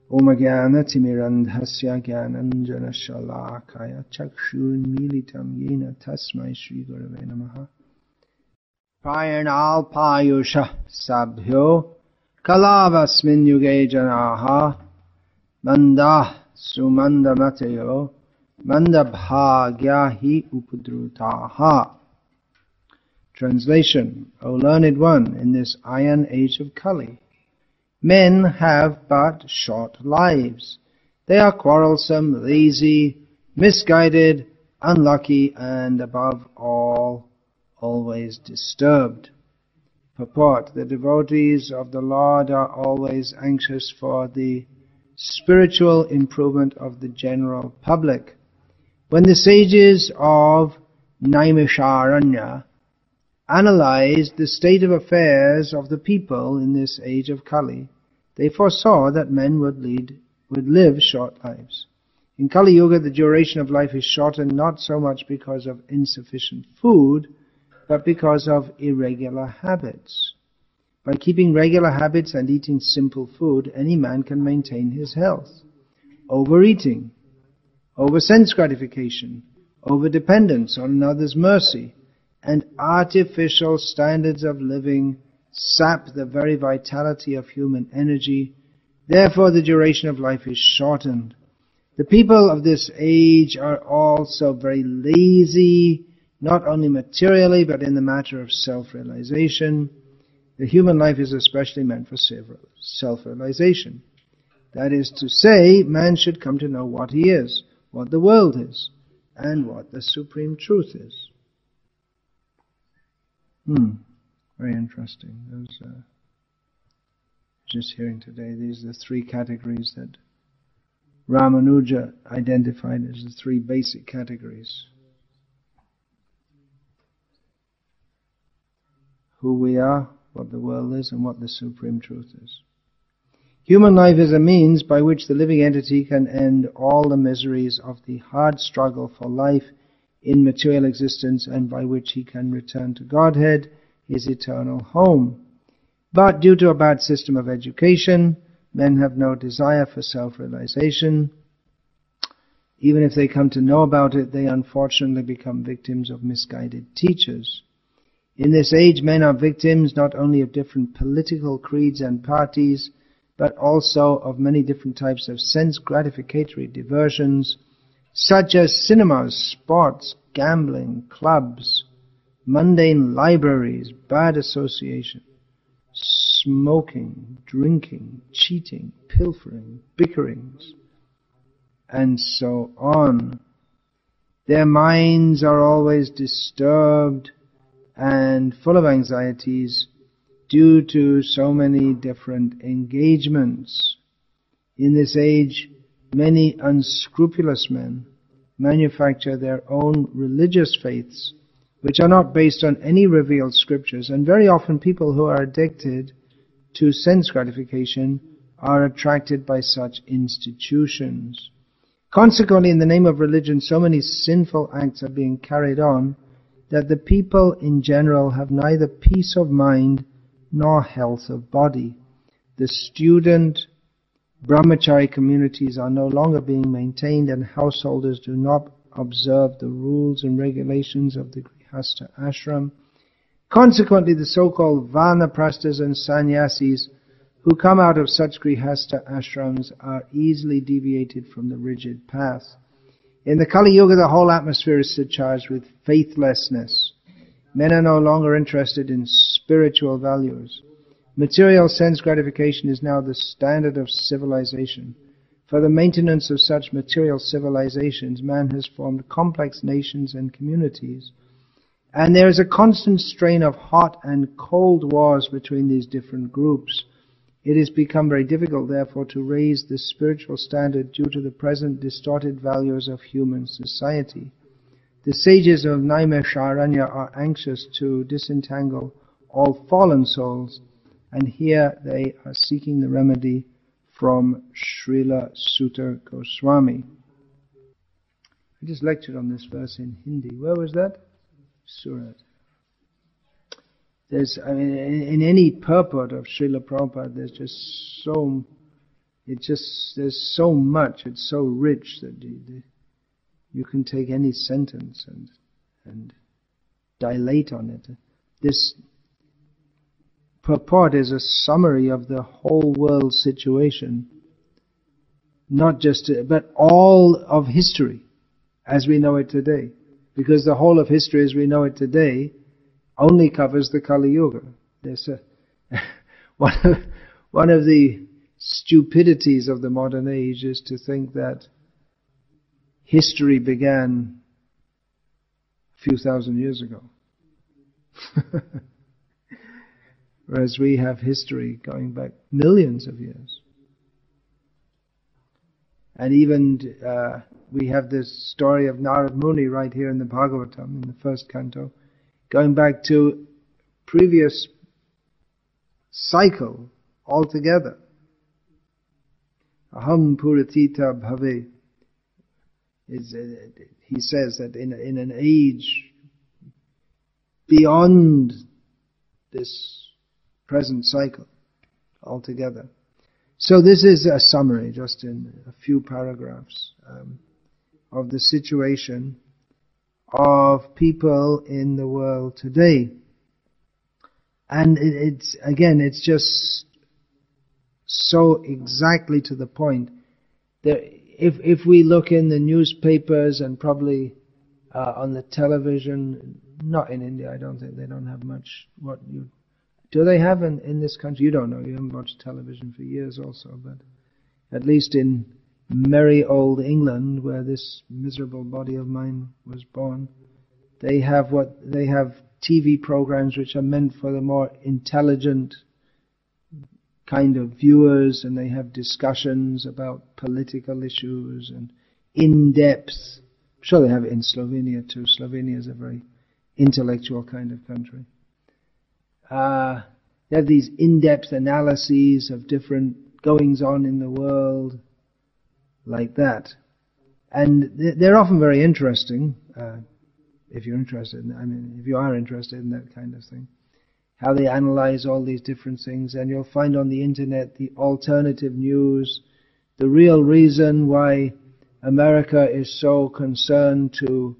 Om Jnana-timirandhasya Jnananjana-shalakaya Chakshurmilitam Yena Tasmai Shri Gurave Namaha. Payanalpayusha Sabhyo Kalavasmin Yuge Janaha Mandah Sumandamatayo Mandabhagya hi Upudrutaha. Translation: O learned one, in this iron age of Kali, men have but short lives. They are quarrelsome, lazy, misguided, unlucky, and above all, always disturbed. Purport: the devotees of the Lord are always anxious for the spiritual improvement of the general public. When the sages of Naimisharanya analyzed the state of affairs of the people in this age of Kali, they foresaw that men would live short lives. In Kali Yuga, the duration of life is shortened not so much because of insufficient food, but because of irregular habits. By keeping regular habits and eating simple food, any man can maintain his health. Overeating, over-sense gratification, over-dependence on another's mercy, and artificial standards of living sap the very vitality of human energy. Therefore, the duration of life is shortened. The people of this age are also very lazy, not only materially, but in the matter of self-realization. The human life is especially meant for self-realization. That is to say, man should come to know what he is, what the world is, and what the supreme truth is. Very interesting. Just hearing today, these are the three categories that Ramanuja identified as the three basic categories. Who we are, what the world is, and what the supreme truth is. Human life is a means by which the living entity can end all the miseries of the hard struggle for life in material existence, and by which he can return to Godhead, his eternal home. But due to a bad system of education, men have no desire for self-realization. Even if they come to know about it, they unfortunately become victims of misguided teachers. In this age, men are victims not only of different political creeds and parties, but also of many different types of sense-gratificatory diversions, such as cinemas, sports, gambling, clubs, mundane libraries, bad association, smoking, drinking, cheating, pilfering, bickerings, and so on. Their minds are always disturbed and full of anxieties due to so many different engagements. In this age, many unscrupulous men manufacture their own religious faiths, which are not based on any revealed scriptures, and very often people who are addicted to sense gratification are attracted by such institutions. Consequently, in the name of religion, so many sinful acts are being carried on that the people in general have neither peace of mind nor health of body. The student brahmachari communities are no longer being maintained, and householders do not observe the rules and regulations of the Grihastha ashram. Consequently, the so-called vanaprasthas and sannyasis who come out of such Grihastha ashrams are easily deviated from the rigid path. In the Kali Yuga, the whole atmosphere is surcharged with faithlessness. Men are no longer interested in spiritual values. Material sense gratification is now the standard of civilization. For the maintenance of such material civilizations, man has formed complex nations and communities, and there is a constant strain of hot and cold wars between these different groups. It has become very difficult, therefore, to raise the spiritual standard due to the present distorted values of human society. The sages of Naimisharanya are anxious to disentangle all fallen souls, and here they are seeking the remedy from Srila Sutta Goswami. I just lectured on this verse in Hindi. Where was that? Surat. In any purport of Srila Prabhupada, there's just so there's so much, it's so rich that you can take any sentence and dilate on it. This purport is a summary of the whole world situation, not just, but all of history as we know it today. Because the whole of history as we know it today only covers the Kali Yuga. There's one of the stupidities of the modern age is to think that history began a few thousand years ago. Whereas we have history going back millions of years. And even we have this story of Narad Muni right here in the Bhagavatam, in the first canto, going back to previous cycle altogether. Aham Puratita Bhave. He says that in an age beyond this present cycle altogether. So this is a summary, just in a few paragraphs, of the situation of people in the world today. And it's just so exactly to the point. If we look in the newspapers and probably on the television, not in India, I don't think they don't have much. Do they have in this country? You don't know. You haven't watched television for years also, but at least in merry old England, where this miserable body of mine was born, they have TV programs which are meant for the more intelligent kind of viewers, and they have discussions about political issues and in-depth. I'm sure they have it in Slovenia too. Slovenia is a very intellectual kind of country. They have these in-depth analyses of different goings-on in the world, like that. And they're often very interesting, if you're interested if you are interested in that kind of thing. How they analyze all these different things, and you'll find on the internet the alternative news, the real reason why America is so concerned to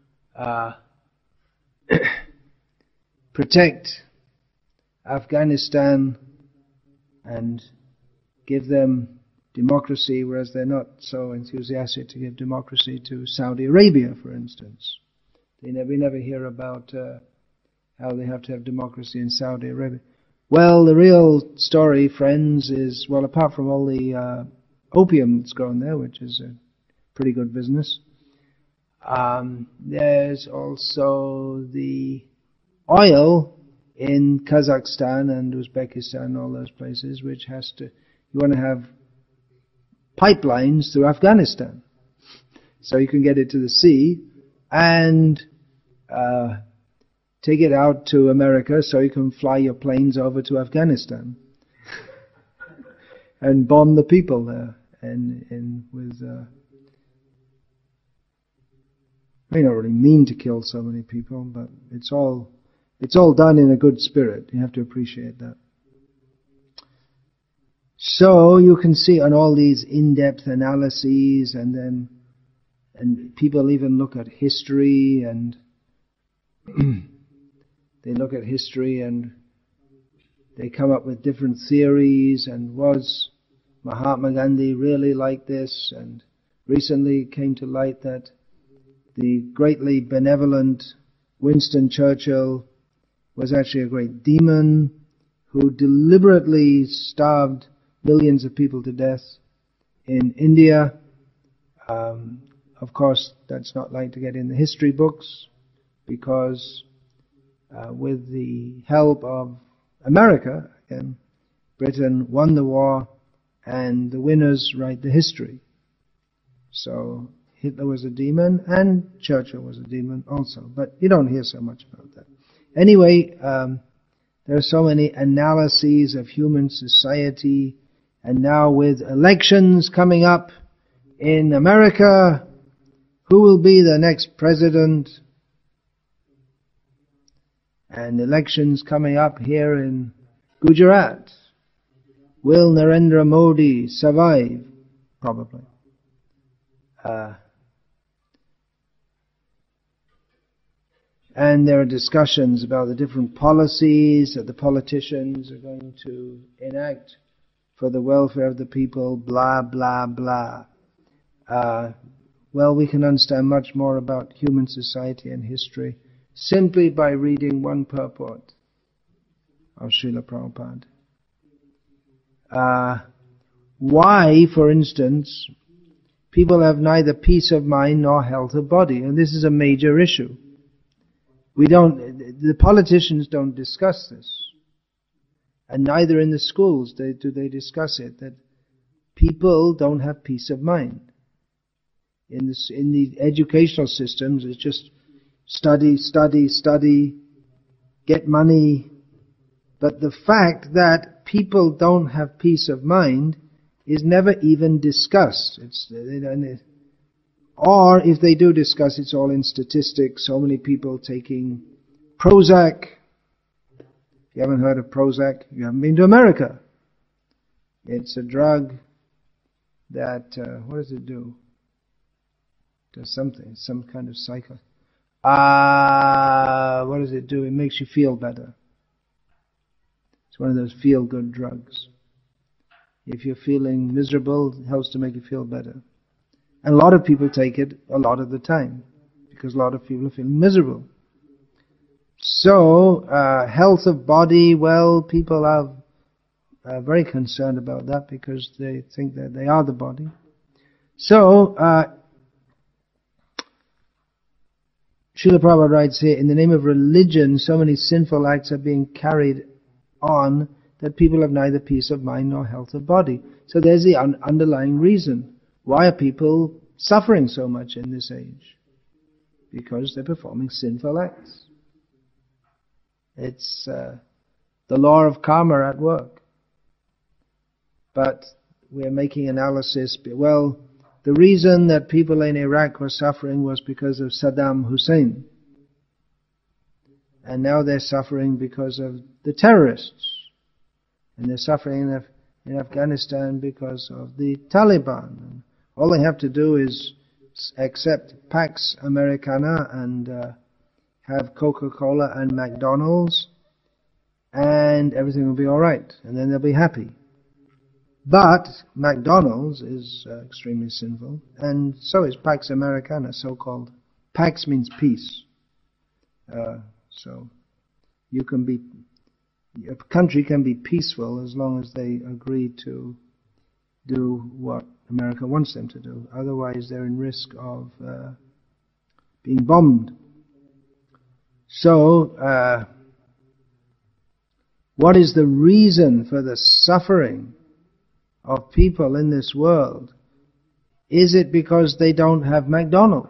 protect Afghanistan and give them democracy, whereas they're not so enthusiastic to give democracy to Saudi Arabia, for instance. We never hear about how they have to have democracy in Saudi Arabia. Well, the real story, friends, is, well, apart from all the opium that's grown there, which is a pretty good business, there's also the oil in Kazakhstan and Uzbekistan, all those places, which you want to have pipelines through Afghanistan. So you can get it to the sea and take it out to America so you can fly your planes over to Afghanistan and bomb the people there. We don't really mean to kill so many people, but it's all done in a good spirit. You have to appreciate that. So you can see on all these in-depth analyses, and people even look at history, and they look at history and they come up with different theories, and was Mahatma Gandhi really like this? And recently it came to light that the greatly benevolent Winston Churchill was actually a great demon who deliberately starved millions of people to death in India. Of course, that's not like to get in the history books, because with the help of America, again, Britain won the war, and the winners write the history. So Hitler was a demon, and Churchill was a demon also, but you don't hear so much about that. Anyway, there are so many analyses of human society, and now with elections coming up in America, who will be the next president? And elections coming up here in Gujarat. Will Narendra Modi survive? Probably. And there are discussions about the different policies that the politicians are going to enact for the welfare of the people, blah, blah, blah. Well, we can understand much more about human society and history simply by reading one purport of Srila Prabhupada. Why, for instance, people have neither peace of mind nor health of body, and this is a major issue. The politicians don't discuss this, and neither in the schools do they discuss it, that people don't have peace of mind. In the educational systems, it's just study, study, study, get money. But the fact that people don't have peace of mind is never even discussed. Or if they do discuss, it's all in statistics. So many people taking Prozac. If you haven't heard of Prozac, you haven't been to America. It's a drug that, what does it do? It does something, some kind of cycle. What does it do? It makes you feel better. It's one of those feel-good drugs. If you're feeling miserable, it helps to make you feel better. And a lot of people take it a lot of the time, because a lot of people are feeling miserable. So, health of body, well, people are very concerned about that because they think that they are the body. So, Srila Prabhupada writes here, in the name of religion, so many sinful acts are being carried on that people have neither peace of mind nor health of body. So there's the underlying reason. Why are people suffering so much in this age? Because they're performing sinful acts. It's the law of karma at work. But we're making analysis. Well, the reason that people in Iraq were suffering was because of Saddam Hussein. And now they're suffering because of the terrorists. And they're suffering in Afghanistan because of the Taliban. And all they have to do is accept Pax Americana and have Coca-Cola and McDonald's, and everything will be alright, and then they'll be happy. But McDonald's is extremely sinful, and so is Pax Americana, so-called. Pax means peace. So you can be, a country can be peaceful as long as they agree to do what America wants them to do. Otherwise, they're in risk of being bombed. So, what is the reason for the suffering of people in this world? Is it because they don't have McDonald's?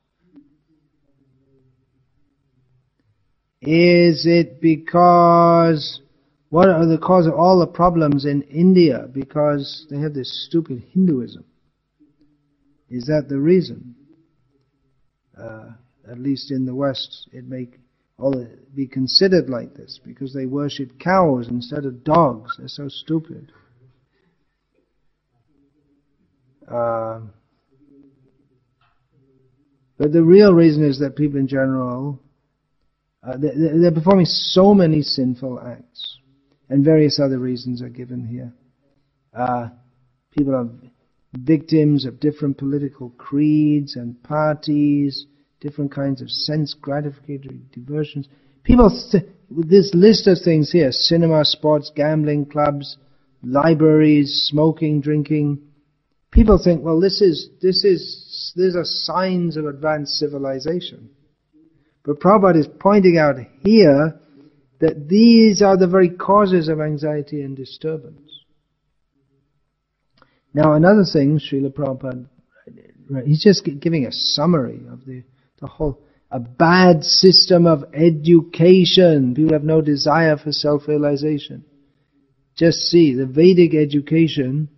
Is it because, what are the cause of all the problems in India? Because they have this stupid Hinduism. Is that the reason? At least in the West, it may be considered like this, because they worship cows instead of dogs. They're so stupid. But the real reason is that people in general, they're performing so many sinful acts, and various other reasons are given here. People are victims of different political creeds and parties, different kinds of sense gratificatory diversions. People, with this list of things here, cinema, sports, gambling, clubs, libraries, smoking, drinking, people think, well, these are signs of advanced civilization. But Prabhupada is pointing out here that these are the very causes of anxiety and disturbance. Now, another thing, Srila Prabhupada, he's just giving a summary of the whole, a bad system of education. People have no desire for self-realization. Just see, the Vedic education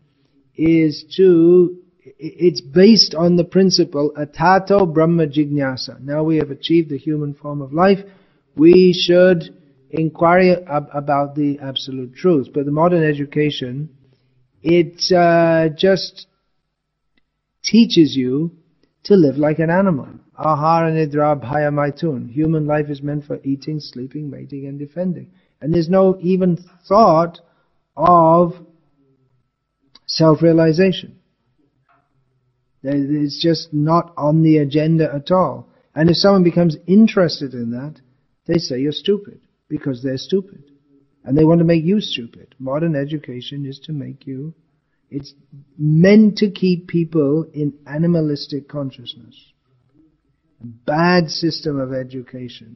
it's based on the principle atato brahma jignasa. Now we have achieved the human form of life, we should inquire about the absolute truth. But the modern education It just teaches you to live like an animal. Ahara nidra bhaya maitun. Human life is meant for eating, sleeping, mating and defending. And there's no even thought of self-realization. It's just not on the agenda at all. And if someone becomes interested in that, they say you're stupid, because they're stupid. And they want to make you stupid. Modern education is to make you, it's meant to keep people in animalistic consciousness. A bad system of education.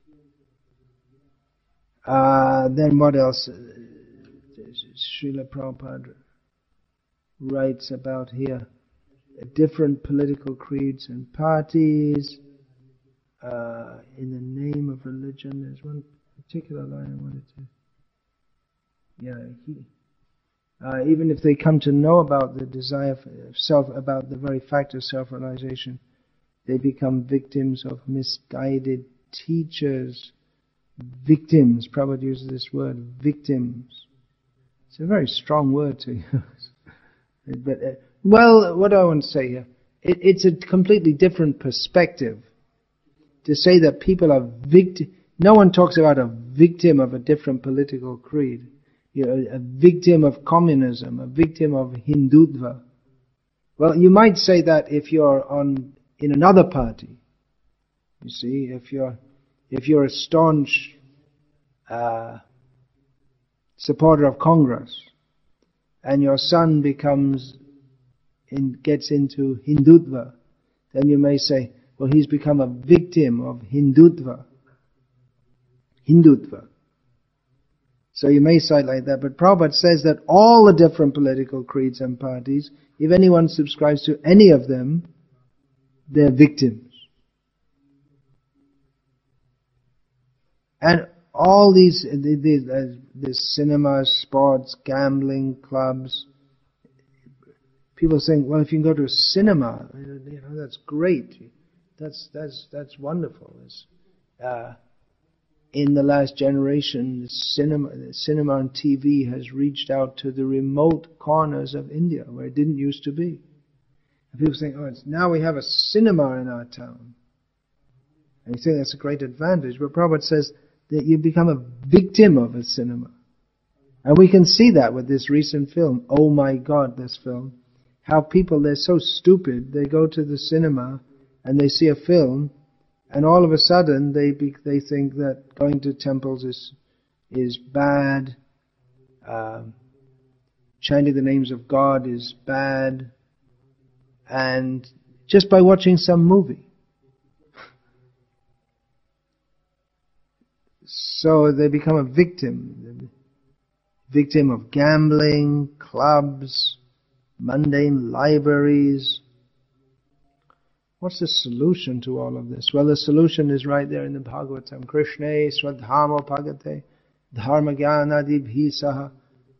Then what else? Srila Prabhupada writes about here. Different political creeds and parties. In the name of religion, there's one particular line I wanted to... even if they come to know about the desire for about the very fact of self-realization, they become victims of misguided teachers. Victims. Prabhupada uses this word, victims. It's a very strong word to use. But, well, what do I want to say here? It's a completely different perspective. To say that people are no one talks about a victim of a different political creed. You know, a victim of communism, a victim of Hindutva. Well, you might say that if you're in another party. You see, if you're a staunch supporter of Congress, and your son gets into Hindutva, then you may say, well, he's become a victim of Hindutva. So you may say it like that, but Prabhupada says that all the different political creeds and parties, if anyone subscribes to any of them, they're victims. And all these cinemas, sports, gambling, clubs, people saying, well, if you can go to a cinema, you know, that's great. That's wonderful. In the last generation, cinema and TV has reached out to the remote corners of India where it didn't used to be. And people think, now we have a cinema in our town. And you think that's a great advantage. But Prabhupada says that you become a victim of a cinema. And we can see that with this recent film. Oh my God, this film. How people, they're so stupid, they go to the cinema and they see a film, and all of a sudden they think that going to temples is bad, chanting the names of God is bad, and just by watching some movie. So they become a victim of gambling, clubs, mundane libraries. What's the solution to all of this? Well, the solution is right there in the Bhagavatam. Krishne swadhamo bhagate dharma jnanadibhi saha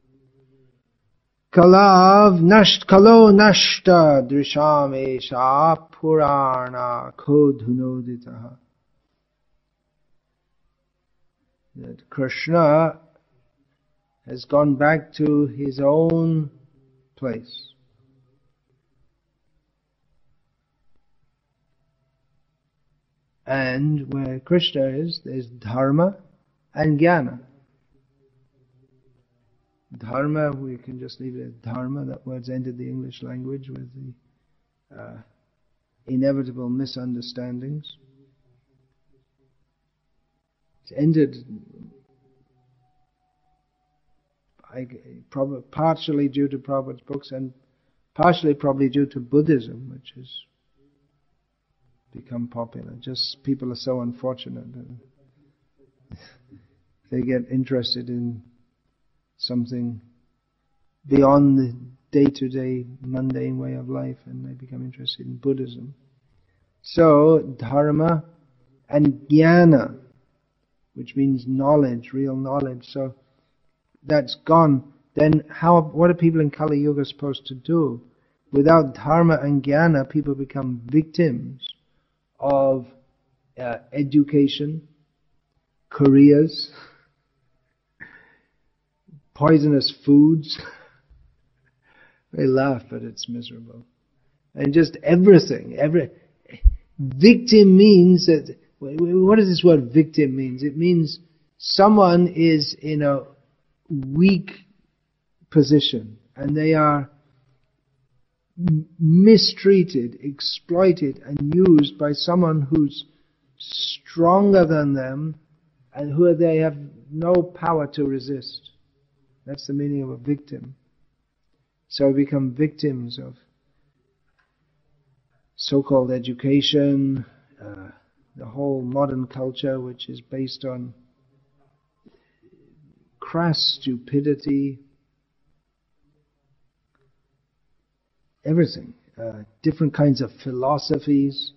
kalo nashta drisham esha purana kodhunoditaha. That Krishna has gone back to his own place. And where Krishna is, there's dharma and jnana. Dharma, we can just leave it at dharma. That word's entered the English language with the inevitable misunderstandings. It's entered partially due to Prabhupada's books and partially probably due to Buddhism, which has become popular. Just people are so unfortunate. They get interested in something beyond the day-to-day mundane way of life, and they become interested in Buddhism. So, dharma and jnana, which means knowledge, real knowledge. So, that's gone. Then what are people in Kali Yuga supposed to do? Without dharma and jnana, people become victims of education, careers, poisonous foods, They laugh, but it's miserable. And just everything, victim means that, what does this word victim means? It means someone is in a weak position and they are mistreated, exploited and used by someone who's stronger than them and who they have no power to resist. That's the meaning of a victim. So we become victims of so-called education, the whole modern culture which is based on crass stupidity, everything, different kinds of philosophies,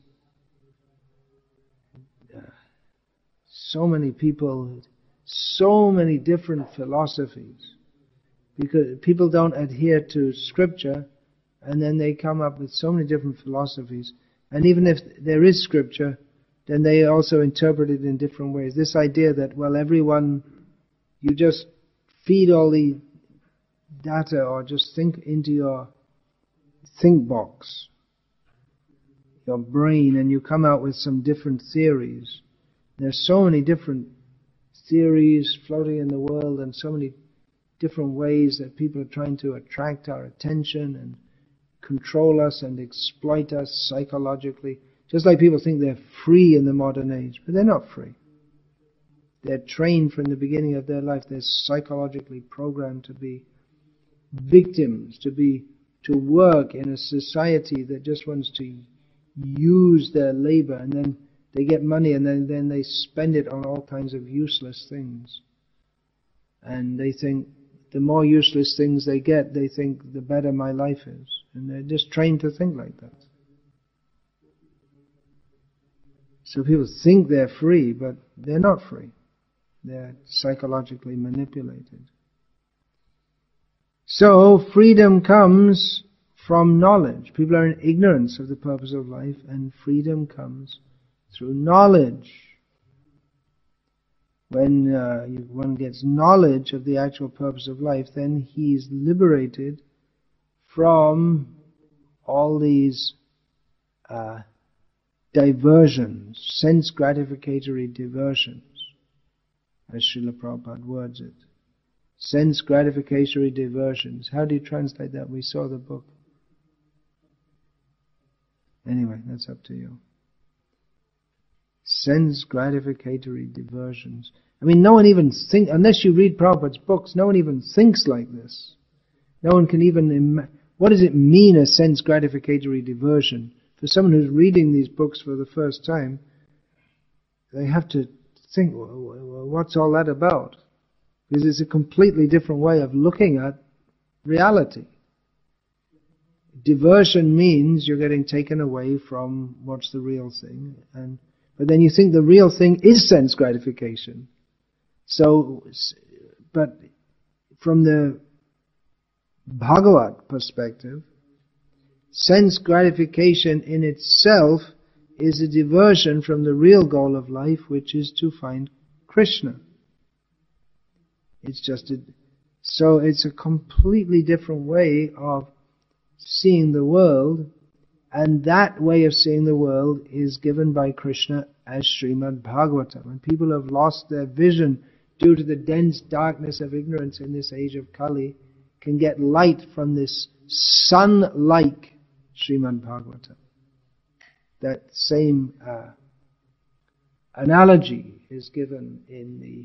so many people, so many different philosophies, because people don't adhere to scripture, and then they come up with so many different philosophies. And even if there is scripture, then they also interpret it in different ways. This idea that, well, everyone, you just feed all the data or just think into your think box, your brain, and you come out with some different theories. There's so many different theories floating in the world and so many different ways that people are trying to attract our attention and control us and exploit us psychologically. Just like people think they're free in the modern age, but they're not free. They're trained from the beginning of their life. They're psychologically programmed to be victims, to work in a society that just wants to use their labor, and then they get money and then they spend it on all kinds of useless things. And they think the more useless things they get, they think the better my life is. And they're just trained to think like that. So people think they're free, but they're not free. They're psychologically manipulated. So freedom comes from knowledge. People are in ignorance of the purpose of life, and freedom comes through knowledge. When one gets knowledge of the actual purpose of life, then he is liberated from all these diversions, sense gratificatory diversions, as Srila Prabhupada words it. Sense gratificatory diversions. How do you translate that? We saw the book. Anyway, that's up to you. Sense gratificatory diversions. I mean, no one even thinks, unless you read Prabhupada's books, no one even thinks like this. No one can even what does it mean, a sense gratificatory diversion? For someone who's reading these books for the first time, they have to think, well, what's all that about? Because it's a completely different way of looking at reality. Diversion means you're getting taken away from what's the real thing, but then you think the real thing is sense gratification. So, but from the Bhagavat perspective, sense gratification in itself is a diversion from the real goal of life, which is to find Krishna. So it's a completely different way of seeing the world, and that way of seeing the world is given by Krishna as Srimad Bhagavatam. When people have lost their vision due to the dense darkness of ignorance in this age of Kali, can get light from this sun-like Srimad Bhagavatam. That same analogy is given in the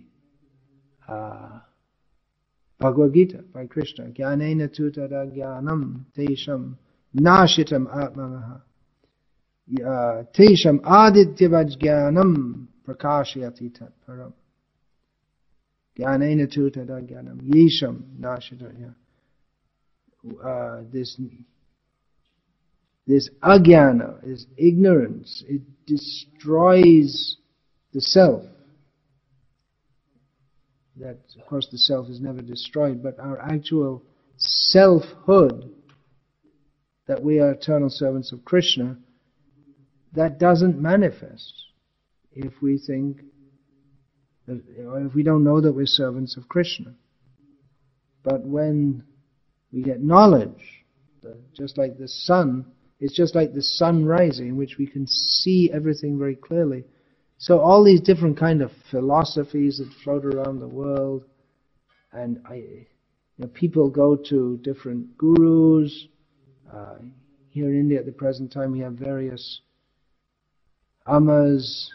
Bhagavad Gita by Krishna. Jnanena tu tada jnanam tesham nashitam atmanaha tesham adityavaj jnanam prakashayati tat param. Jnanena tu tada jnanam yesham nashitam. This ajnana, this ignorance, it destroys the self. That, of course, the self is never destroyed, but our actual selfhood, that we are eternal servants of Krishna, that doesn't manifest if we think, or if we don't know that we're servants of Krishna. But when we get knowledge just like the sun. It's just like the sun rising, in which we can see everything very clearly. So all these different kind of philosophies that float around the world, and people go to different gurus. Here in India at the present time we have various Amas,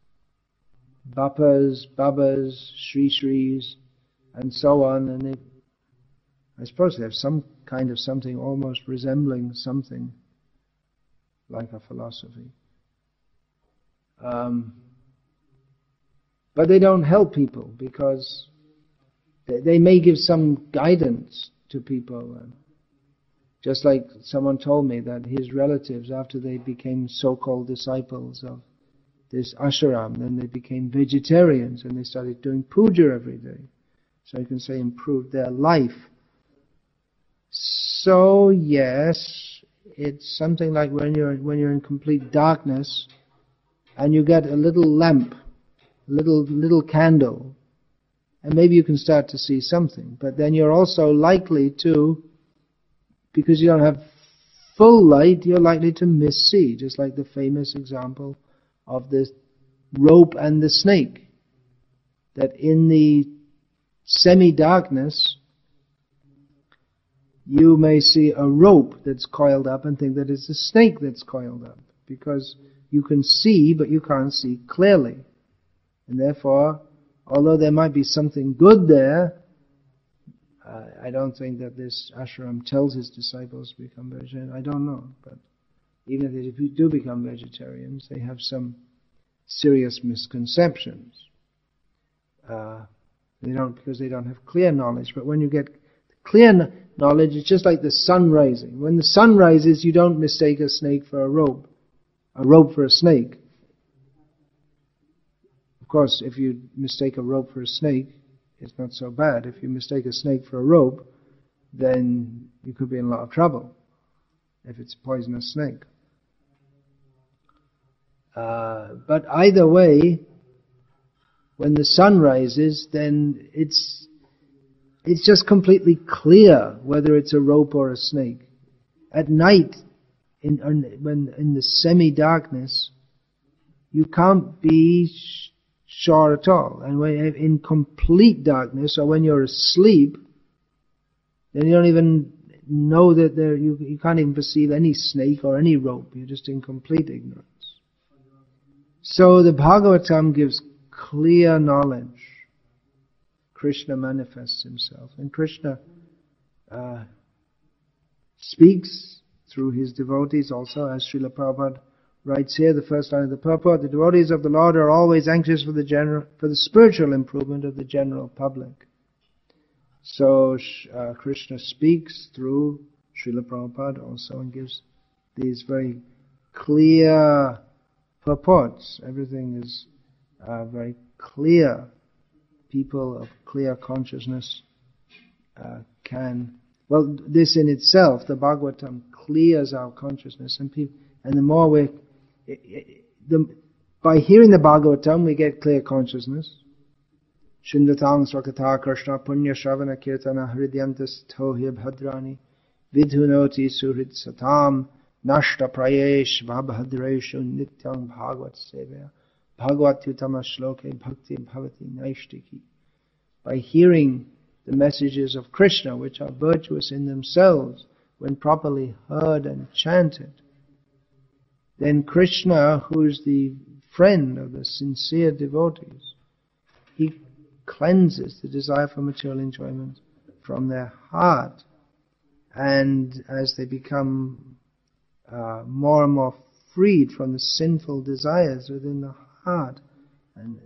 Bapas, Babas, Sri Sris, and so on, and I suppose they have some kind of something almost resembling something like a philosophy. But they don't help people, because they may give some guidance to people. Just like someone told me that his relatives, after they became so-called disciples of this ashram, then they became vegetarians and they started doing puja every day. So you can say improved their life. So yes, it's something like when you're in complete darkness and you get a little lamp, little candle, and maybe you can start to see something. But then you're also likely to, because you don't have full light, you're likely to missee, just like the famous example of the rope and the snake. That in the semi-darkness, you may see a rope that's coiled up and think that it's a snake that's coiled up, because you can see, but you can't see clearly. And therefore, although there might be something good there, I don't think that this ashram tells his disciples to become vegetarian. I don't know, but even if they do become vegetarians, they have some serious misconceptions. Because they don't have clear knowledge. But when you get clear knowledge, it's just like the sun rising. When the sun rises, you don't mistake a snake for a rope for a snake. Of course, if you mistake a rope for a snake, it's not so bad. If you mistake a snake for a rope, then you could be in a lot of trouble if it's a poisonous snake. But either way, when the sun rises, then it's just completely clear whether it's a rope or a snake. At night, when in the semi-darkness, you can't be sure at all. And when in complete darkness, or when you're asleep, then you don't even know that you can't even perceive any snake or any rope. You're just in complete ignorance. So the Bhagavatam gives clear knowledge. Krishna manifests himself, and Krishna speaks through his devotees also, as Srila Prabhupada writes here, the first line of the purport: the devotees of the Lord are always anxious for the spiritual improvement of the general public. So Krishna speaks through Srila Prabhupada also and gives these very clear purports. Everything is very clear. People of clear consciousness this in itself, the Bhagavatam, clears our consciousness, and the more by hearing the Bhagavatam, we get clear consciousness. Shindatang swakatha krishna punya shravana kirtana hridyantas tohya bhadrani vidhunoti suhrid satam nashta prayesh vabhadreshu nityam bhagavat sevaya bhagavat yutama shloke bhakti bhavati naishtiki. By hearing the messages of Krishna, which are virtuous in themselves, when properly heard and chanted, then Krishna, who is the friend of the sincere devotees, he cleanses the desire for material enjoyment from their heart. And as they become more and more freed from the sinful desires within the heart, and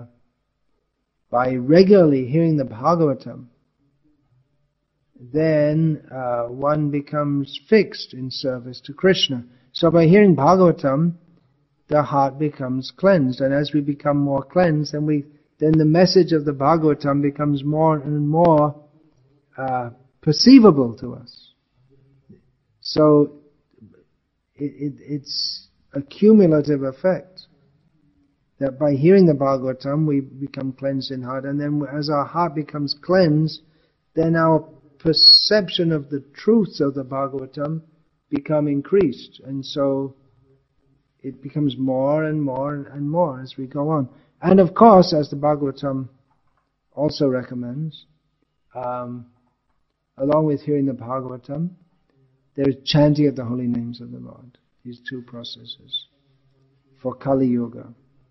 by regularly hearing the Bhagavatam, then one becomes fixed in service to Krishna. So by hearing Bhagavatam, the heart becomes cleansed, and as we become more cleansed, then the message of the Bhagavatam becomes more and more perceivable to us. So it's a cumulative effect, that by hearing the Bhagavatam we become cleansed in heart, and then as our heart becomes cleansed, then our perception of the truths of the Bhagavatam become increased, and so it becomes more and more and more as we go on. And of course, as the Bhagavatam also recommends, along with hearing the Bhagavatam, there is chanting of the holy names of the Lord. These two processes for Kali Yuga.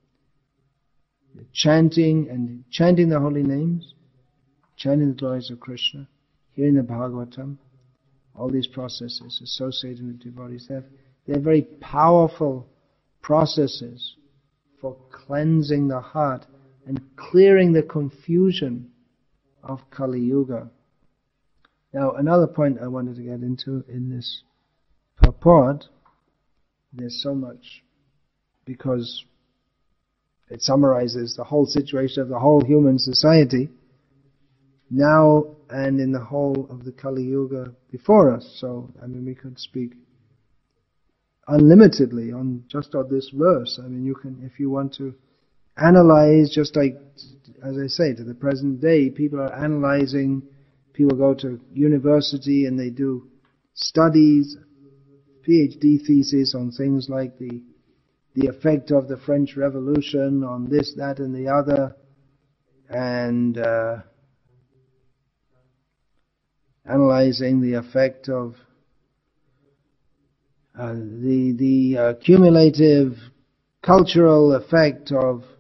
Chanting the holy names, chanting the glories of Krishna, hearing the Bhagavatam, all these processes associated with devotees, they're very powerful processes for cleansing the heart and clearing the confusion of Kali Yuga. Now, another point I wanted to get into in this purport, there's so much, because it summarizes the whole situation of the whole human society now and in the whole of the Kali Yuga before us. So, we could speak unlimitedly on just on this verse. You can, if you want to analyze, just like, as I say, to the present day, people are analyzing. People go to university and they do studies, PhD theses on things like the effect of the French Revolution on this, that, and the other, and analyzing the effect of the cumulative cultural effect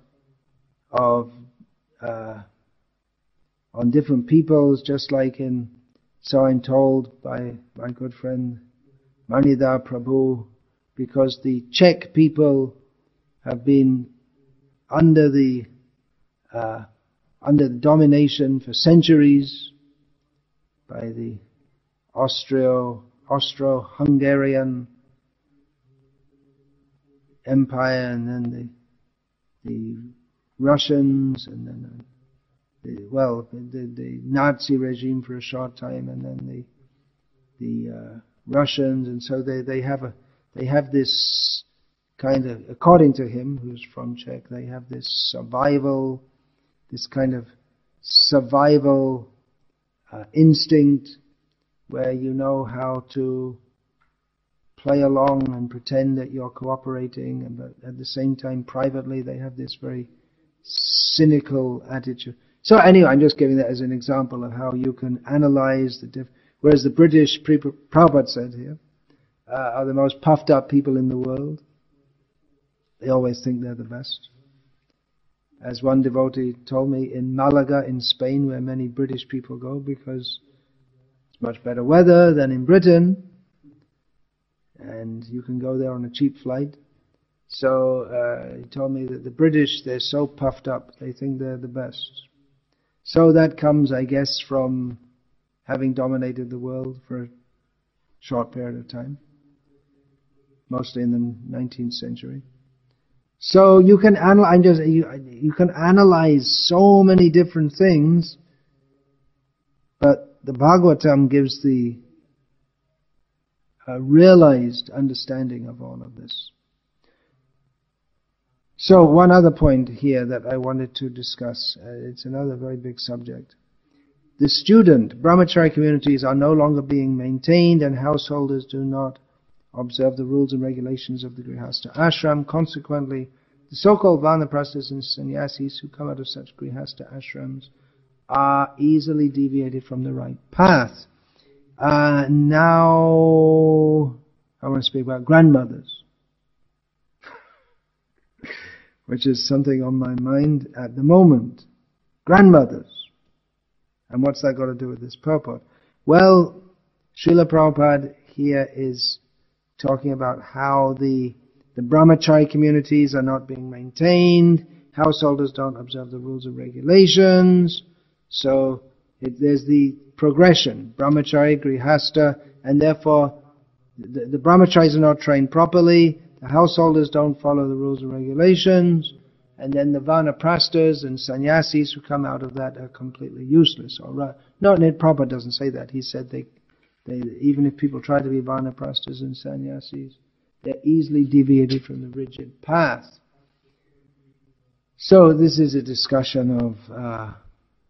on different peoples, just like so I'm told by my good friend Manidhar Prabhu, because the Czech people have been under the domination for centuries by the Austro-Hungarian Empire, and then the Russians, and then the Nazi regime for a short time, and then the Russians, and so they have this kind of, according to him, who's from Czech, they have this kind of survival instinct, where you know how to play along and pretend that you're cooperating, but at the same time, privately, they have this very cynical attitude. So anyway, I'm just giving that as an example of how you can analyze whereas the British, Prabhupada said here, are the most puffed up people in the world. They always think they're the best. As one devotee told me, in Malaga, in Spain, where many British people go, because it's much better weather than in Britain, and you can go there on a cheap flight. So he told me that the British, they're so puffed up, they think they're the best. So that comes, I guess, from having dominated the world for a short period of time, mostly in the 19th century. So you can analyze so many different things, but the Bhagavatam gives the realized understanding of all of this. So one other point here that I wanted to discuss, it's another very big subject. The student, brahmachari communities are no longer being maintained, and householders do not observe the rules and regulations of the Grihastha ashram. Consequently, the so-called vanaprasthas and sannyasis who come out of such Grihastha ashrams are easily deviated from the right path. Now, I want to speak about grandmothers, which is something on my mind at the moment. Grandmothers. And what's that got to do with this purport? Well, Srila Prabhupada here is talking about how the brahmachari communities are not being maintained, householders don't observe the rules and regulations, so there's the progression, brahmachari, grihastha, and therefore the brahmacharis are not trained properly, the householders don't follow the rules and regulations, and then the vanaprasthas and sannyasis who come out of that are completely useless. No, Prabhupada doesn't say that. He said they even if people try to be vanaprasthas and sannyasis, they're easily deviated from the rigid path. So this is a discussion of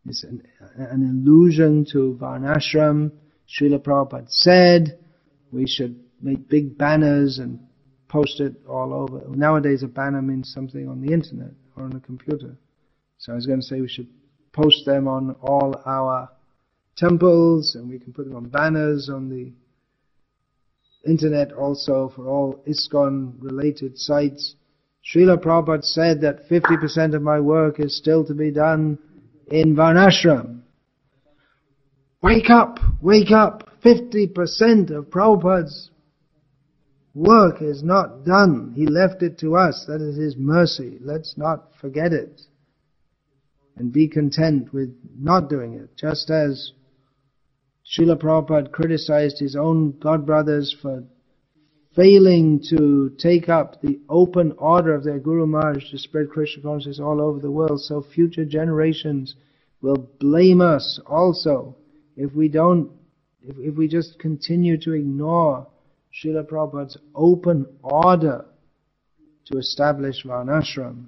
It's an allusion to Varnashram. Srila Prabhupada said we should make big banners and post it all over. Nowadays a banner means something on the internet or on a computer. So I was going to say we should post them on all our temples, and we can put them on banners on the internet also for all ISKCON related sites. Srila Prabhupada said that 50% of my work is still to be done in Varnashram. Wake up! Wake up! 50% of Prabhupada's work is not done. He left it to us. That is His mercy. Let's not forget it. And be content with not doing it. Just as Srila Prabhupada criticized his own godbrothers for failing to take up the open order of their Guru Maharaj to spread Krishna consciousness all over the world, so future generations will blame us also if we just continue to ignore Srila Prabhupada's open order to establish Varnashram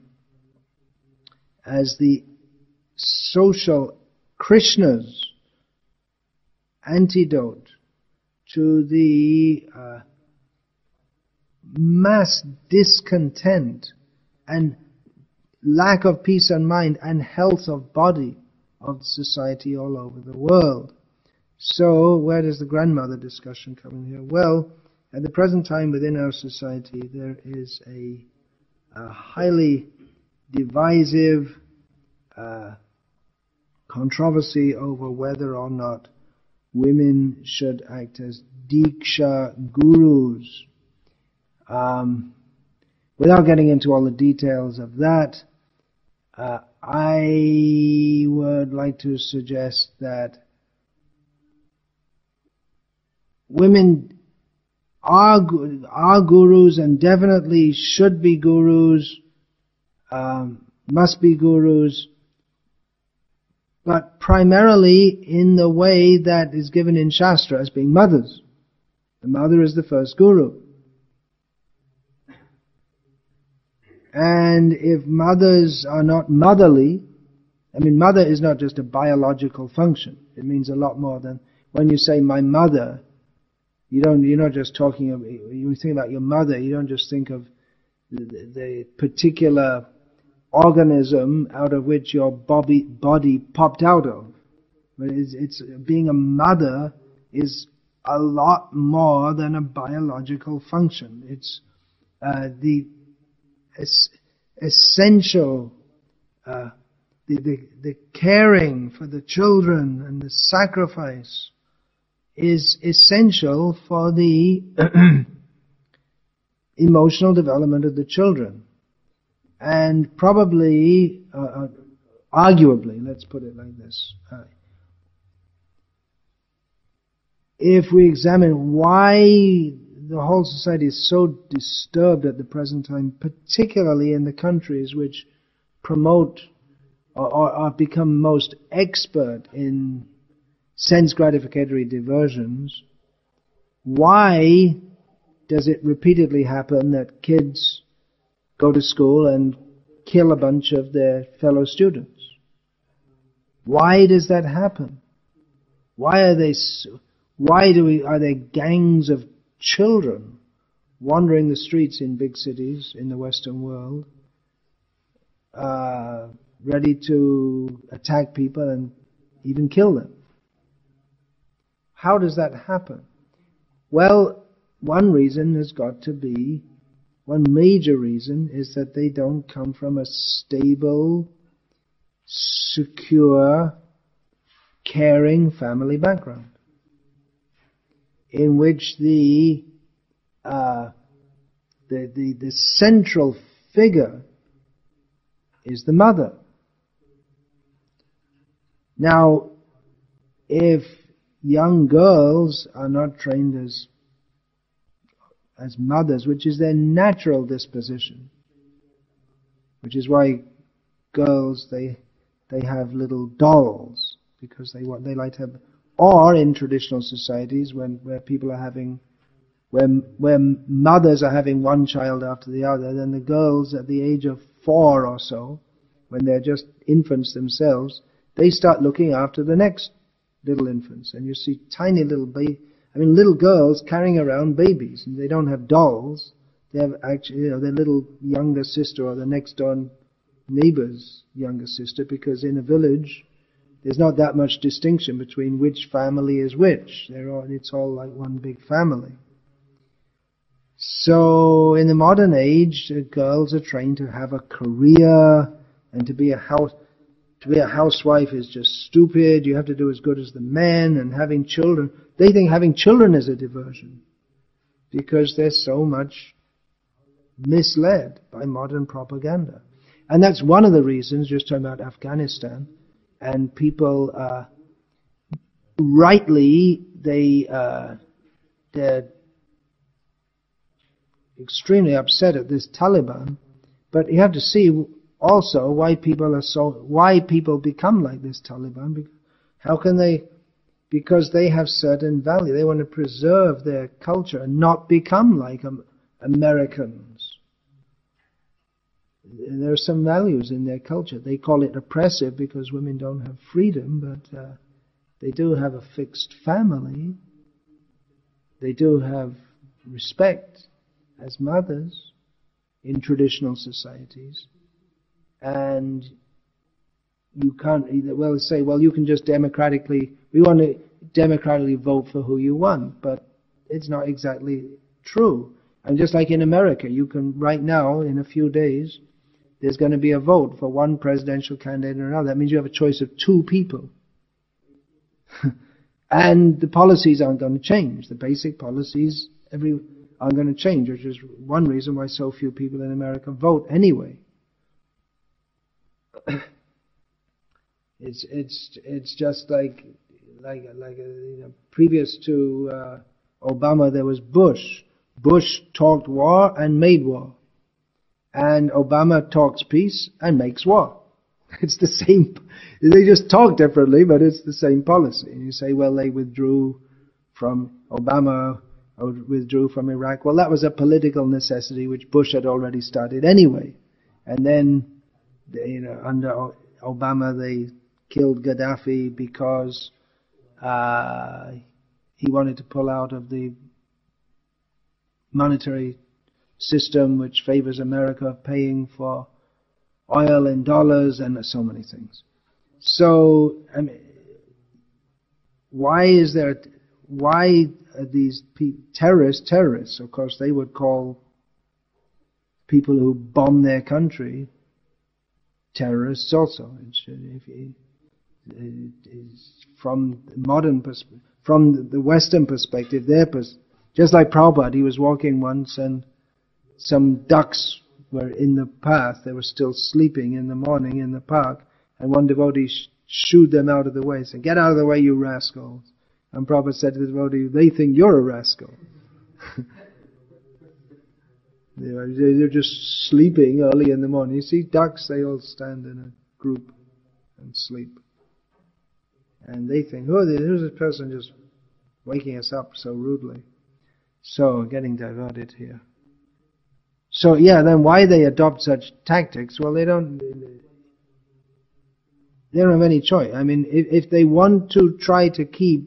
as the social Krishna's antidote to the mass discontent and lack of peace of mind and health of body of society all over the world. So, where does the grandmother discussion come in here? Well, at the present time within our society there is a highly divisive controversy over whether or not women should act as Diksha gurus. Without getting into all the details of that, I would like to suggest that women are gurus and definitely should be gurus, must be gurus, but primarily in the way that is given in Shastra as being mothers. The mother is the first guru. And if mothers are not motherly, mother is not just a biological function. It means a lot more than when you say my mother. You're not just talking of, you think about your mother, you don't just think of the particular organism out of which your body popped out of. But it's being a mother is a lot more than a biological function. It's the essential, the caring for the children and the sacrifice is essential for the emotional development of the children. And probably, arguably, let's put it like this, if we examine why the whole society is so disturbed at the present time, particularly in the countries which promote or become most expert in sense gratificatory diversions, why does it repeatedly happen that kids go to school and kill a bunch of their fellow students? Why does that happen? Are there gangs of children wandering the streets in big cities in the Western world, ready to attack people and even kill them? How does that happen? Well, one major reason is that they don't come from a stable, secure, caring family background, in which the central figure is the mother. Now, if young girls are not trained as mothers, which is their natural disposition, which is why girls, they have little dolls, because they like to have, or in traditional societies where mothers are having one child after the other, then the girls at the age of 4 or so, when they're just infants themselves, they start looking after the next little infants. And you see tiny little little girls carrying around babies, and they don't have dolls. They have actually, their little younger sister or the next door neighbor's younger sister, because in a village, there's not that much distinction between which family is which. It's all like one big family. So in the modern age, girls are trained to have a career, and to be a housewife is just stupid. You have to do as good as the men, and having children. They think having children is a diversion, because they're so much misled by modern propaganda. And that's one of the reasons, just talking about Afghanistan, and people, rightly, they're extremely upset at this Taliban, but you have to see also why people become like this Taliban. How can they? Because they have certain value. They want to preserve their culture and not become like Americans. There are some values in their culture. They call it oppressive because women don't have freedom, but they do have a fixed family. They do have respect as mothers in traditional societies. And you can't either, say, you can just we want to democratically vote for who you want, but it's not exactly true. And just like in America, you can, right now, in a few days, there's going to be a vote for one presidential candidate or another. That means you have a choice of two people. And the policies aren't going to change. The basic policies aren't going to change, which is one reason why so few people in America vote anyway. It's just like previous to Obama, there was Bush. Bush talked war and made war. And Obama talks peace and makes war. It's the same. They just talk differently, but it's the same policy. And you say, they withdrew from Obama, or withdrew from Iraq. Well, that was a political necessity which Bush had already started anyway. And then, under Obama, they killed Gaddafi because he wanted to pull out of the monetary system which favors America, paying for oil in dollars and so many things. So, why are these terrorists? Of course, they would call people who bomb their country terrorists also. From the Western perspective, just like Prabhupada, he was walking once and some ducks were in the path. They were still sleeping in the morning in the park, and one devotee shooed them out of the way, said, "Get out of the way, you rascals." And Prabhupada said to the devotee, "They think you're a rascal." They're just sleeping early in the morning. You see ducks, they all stand in a group and sleep. And they think, who's this person just waking us up so rudely? So, getting diverted here. So, then why they adopt such tactics? Well, they don't have any choice. If they want to try to keep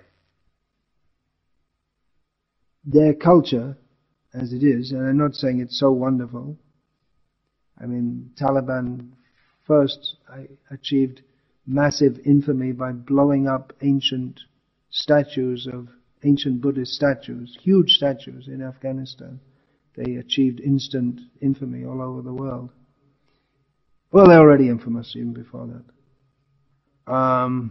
their culture as it is, and I'm not saying it's so wonderful. Taliban first achieved massive infamy by blowing up ancient Buddhist statues, huge statues in Afghanistan. They achieved instant infamy all over the world. Well, they're already infamous even before that.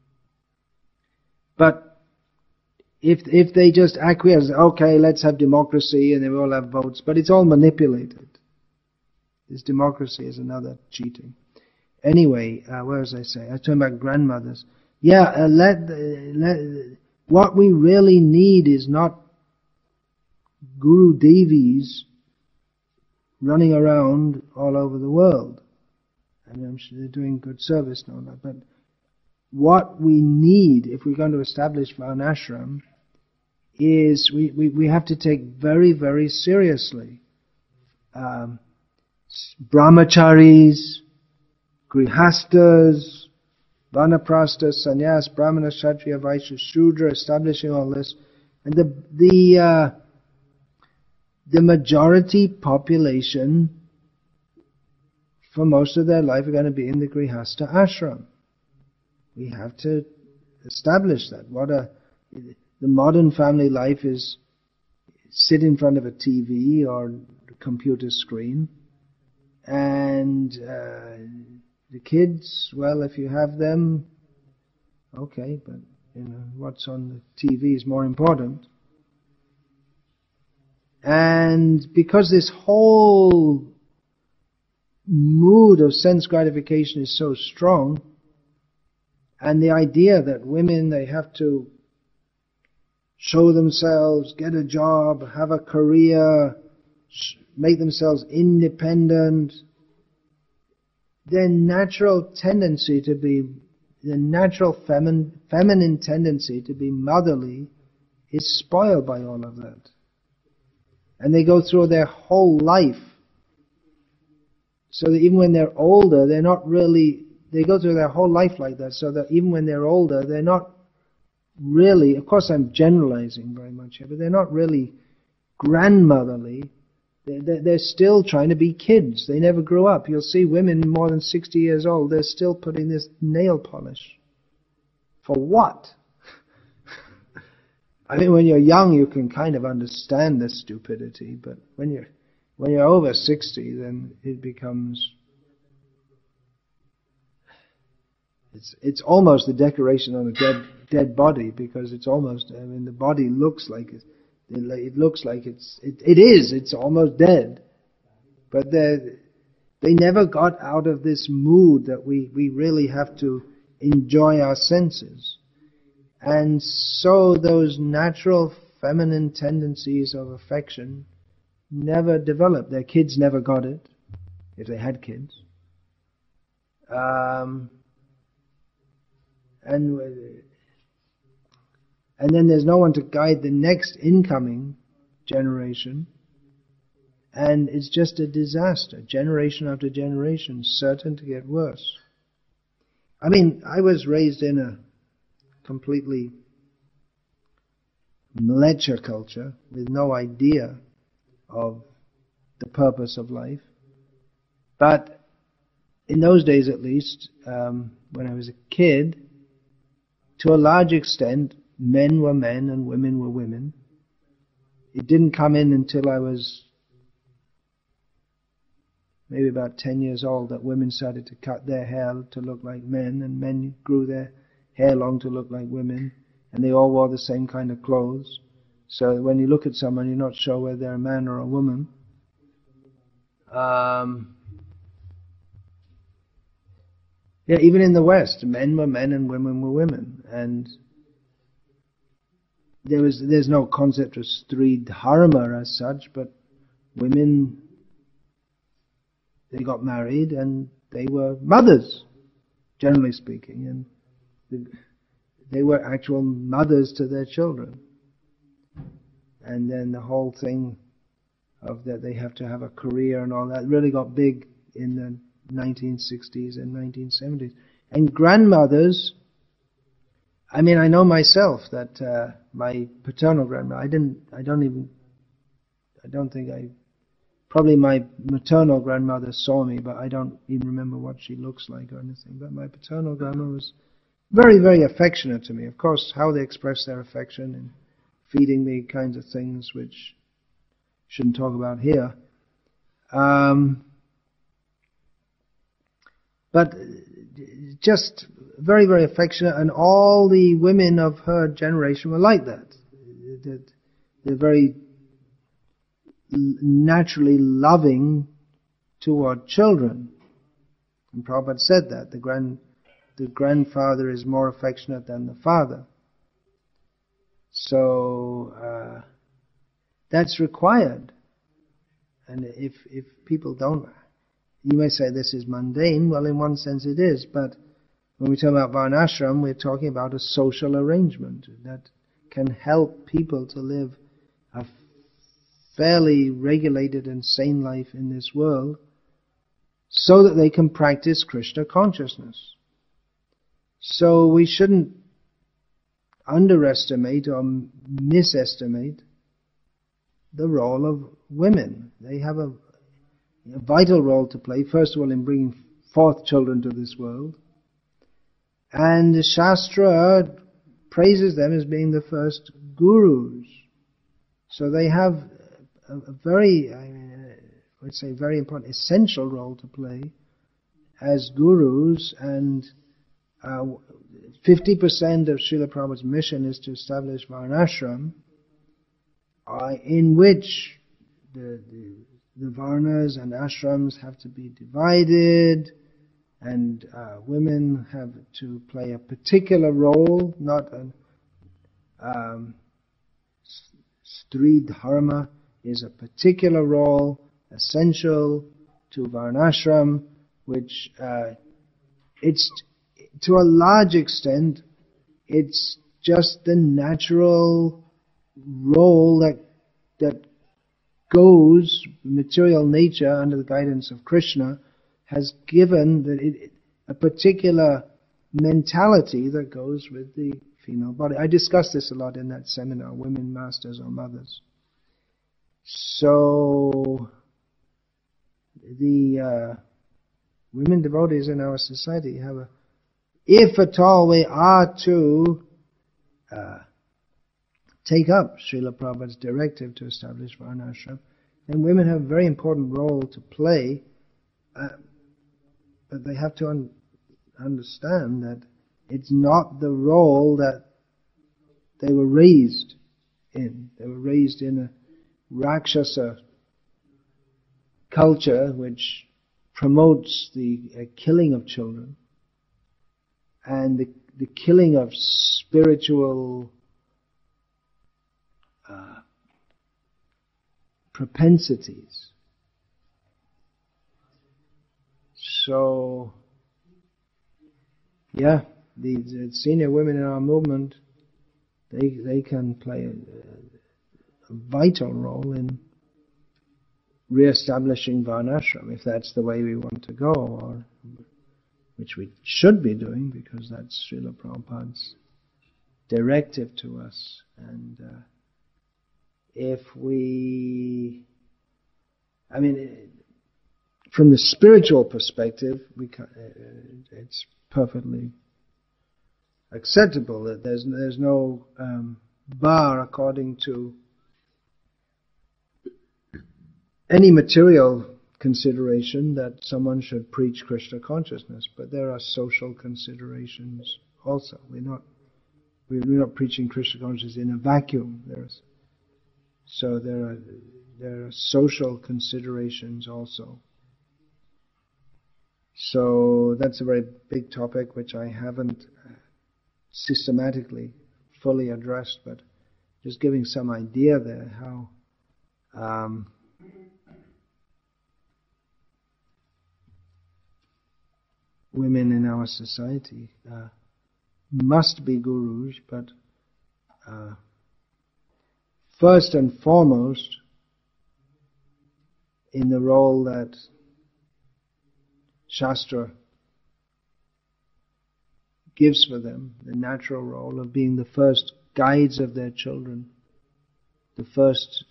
But if they just acquiesce, okay, let's have democracy and they all have votes, but it's all manipulated. This democracy is another cheating. Anyway, where was I saying? I talking about grandmothers. What we really need is not Guru Devis running around all over the world. I'm sure they're doing good service and all that, but what we need, if we're going to establish Varnashram, is we have to take very, very seriously brahmacharis, grihastas, Vanaprastha, Sannyas, Brahmana, Kshatriya, Vaishya, Shudra, establishing all this. And the majority population for most of their life are going to be in the Grihastha ashram. We have to establish that. The modern family life is sit in front of a TV or a computer screen, and the kids, well, if you have them, okay, but what's on the TV is more important. And because this whole mood of sense gratification is so strong, and the idea that women, they have to show themselves, get a job, have a career, make themselves independent, their natural tendency to be, the natural feminine tendency to be motherly is spoiled by all of that. And they go through their whole life, so that even when they're older, they're not really, they go through their whole life like that, so that even when they're older, they're not really, of course I'm generalizing very much here, but they're not really grandmotherly. They're still trying to be kids. They never grew up. You'll see women more than 60 years old, they're still putting this nail polish. For what? I mean, when you're young, you can kind of understand the stupidity, but when you're over 60, then it becomes, it's almost a decoration on a dead body, because it's almost, I mean, the body looks like it looks like it's almost dead. But they never got out of this mood that we really have to enjoy our senses. And so those natural feminine tendencies of affection never developed. Their kids never got it, if they had kids. And then there's no one to guide the next incoming generation. And it's just a disaster, generation after generation, certain to get worse. I mean, I was raised in a completely mleccha culture with no idea of the purpose of life. But in those days at least, when I was a kid, to a large extent, men were men and women were women. It didn't come in until I was maybe about 10 years old that women started to cut their hair to look like men, and men grew their hair long to look like women, and they all wore the same kind of clothes. So when you look at someone, you're not sure whether they're a man or a woman. Yeah, even in the West, men were men and women were women, and there's no concept of Stri Dharma as such, but women, they got married and they were mothers, generally speaking, and they were actual mothers to their children. And then the whole thing of that they have to have a career and all that really got big in the 1960s and 1970s. And grandmothers, I mean, I know myself that my paternal grandmother, probably my maternal grandmother saw me, but I don't even remember what she looks like or anything. But my paternal grandmother was very, very affectionate to me. Of course, how they express their affection in feeding me kinds of things which shouldn't talk about here. But just very, very affectionate, and all the women of her generation were like that. They're very naturally loving toward children. And Prabhupada said that. The grandfather is more affectionate than the father. So that's required. And if people don't, you may say this is mundane. Well, in one sense it is, but when we talk about Varnashram, we're talking about a social arrangement that can help people to live a fairly regulated and sane life in this world so that they can practice Krishna consciousness. So we shouldn't underestimate or misestimate the role of women. They have a vital role to play, first of all in bringing forth children to this world. And the Shastra praises them as being the first gurus. So they have a very, I would say, very important, essential role to play as gurus. And 50% of Srila Prabhupada's mission is to establish Varnashram, in which the Varnas and ashrams have to be divided, and women have to play a particular role, not an Stri Dharma is a particular role essential to Varnashram, which it's to a large extent it's just the natural role that goes, material nature under the guidance of Krishna has given a particular mentality that goes with the female body. I discussed this a lot in that seminar, Women Masters or Mothers. So the women devotees in our society have if at all we are to take up Srila Prabhupada's directive to establish Varnashram, then women have a very important role to play, but they have to understand that it's not the role that they were raised in. They were raised in a Rakshasa culture which promotes the killing of children and the killing of spiritual propensities. So, yeah, the senior women in our movement, they can play a vital role in re-establishing Varnashram, if that's the way we want to go, or which we should be doing, because that's Srila Prabhupada's directive to us. And if we, from the spiritual perspective, it's perfectly acceptable that there's no bar according to any material consideration that someone should preach Krishna consciousness, but there are social considerations also. We're not preaching Krishna consciousness in a vacuum. So there are social considerations also. So that's a very big topic which I haven't systematically fully addressed, but just giving some idea there how women in our society must be gurus, but first and foremost in the role that Shastra gives for them, the natural role of being the first guides of their children, the first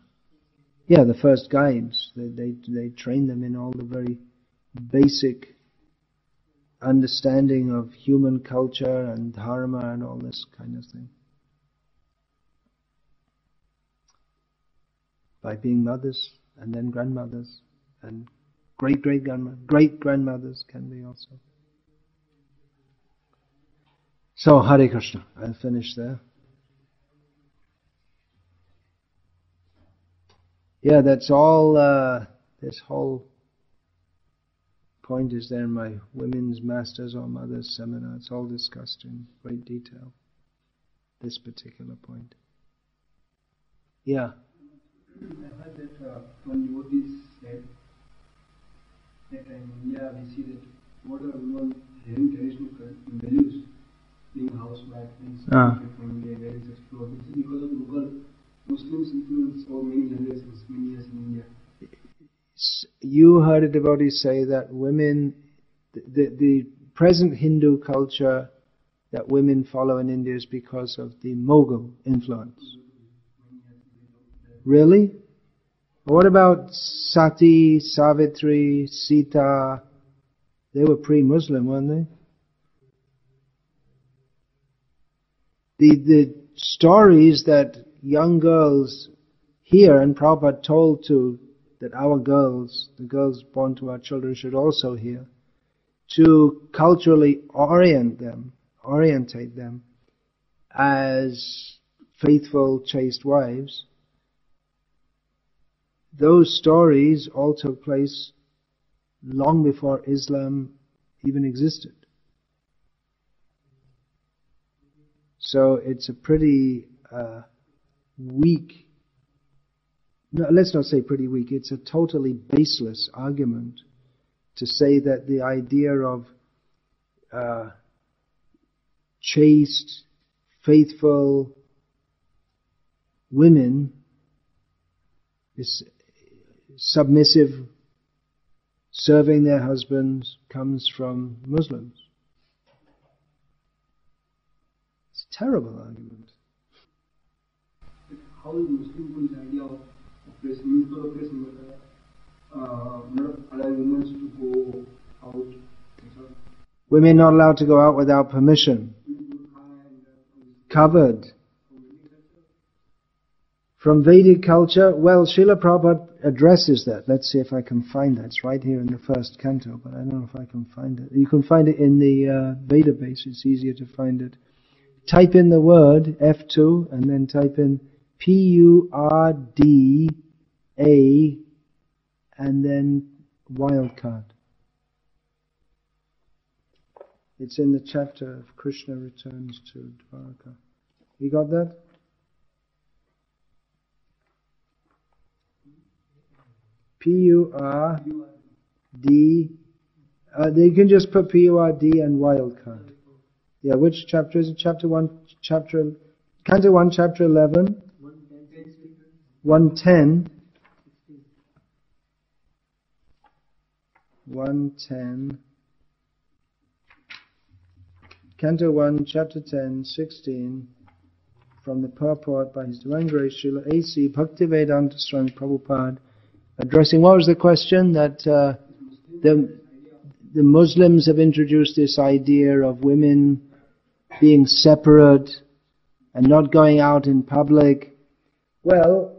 guides. They train them in all the very basic understanding of human culture and dharma and all this kind of thing. By being mothers and then grandmothers and great-grandmothers can be also. So, Hare Krishna. I'll finish there. Yeah, that's all, this whole point is there in my Women's Masters or Mothers seminar. It's all discussed in great detail, this particular point. Yeah. I heard that when devotees said that in India we see that what are women having traditional values, being housewife, being family, very explore. This is because of Mughal Muslims influence over many generations, many years in India. You heard a devotee say that women, the present Hindu culture that women follow in India is because of the Mughal influence. Really? What about Sati, Savitri, Sita? They were pre-Muslim, weren't they? The stories that young girls hear and Prabhupada told to, that our girls, the girls born to our children should also hear, to culturally orientate them as faithful, chaste wives, those stories all took place long before Islam even existed. So it's a pretty weak, no, let's not say pretty weak, it's a totally baseless argument to say that the idea of chaste, faithful women is submissive, serving their husbands, comes from Muslims. It's a terrible argument. How is Muslim people's idea of oppressing, not allowing women to go out? Women not allowed to go out without permission. Covered. From Vedic culture, well, Srila Prabhupada addresses that. Let's see if I can find that. It's right here in the first canto, but I don't know if I can find it. You can find it in the database. It's easier to find it. Type in the word F2 and then type in Purda and then wildcard. It's in the chapter of Krishna returns to Dwarka. You got that? Purd. You can just put Purd and wildcard. Yeah, which chapter is it? Chapter 1, Canto 1, chapter 11. 110. 110. Canto 1, chapter 10, 16. From the purport by His Divine Grace, Srila A.C. Bhaktivedanta Swami Prabhupada, addressing, what was the question? That the Muslims have introduced this idea of women being separate and not going out in public. Well,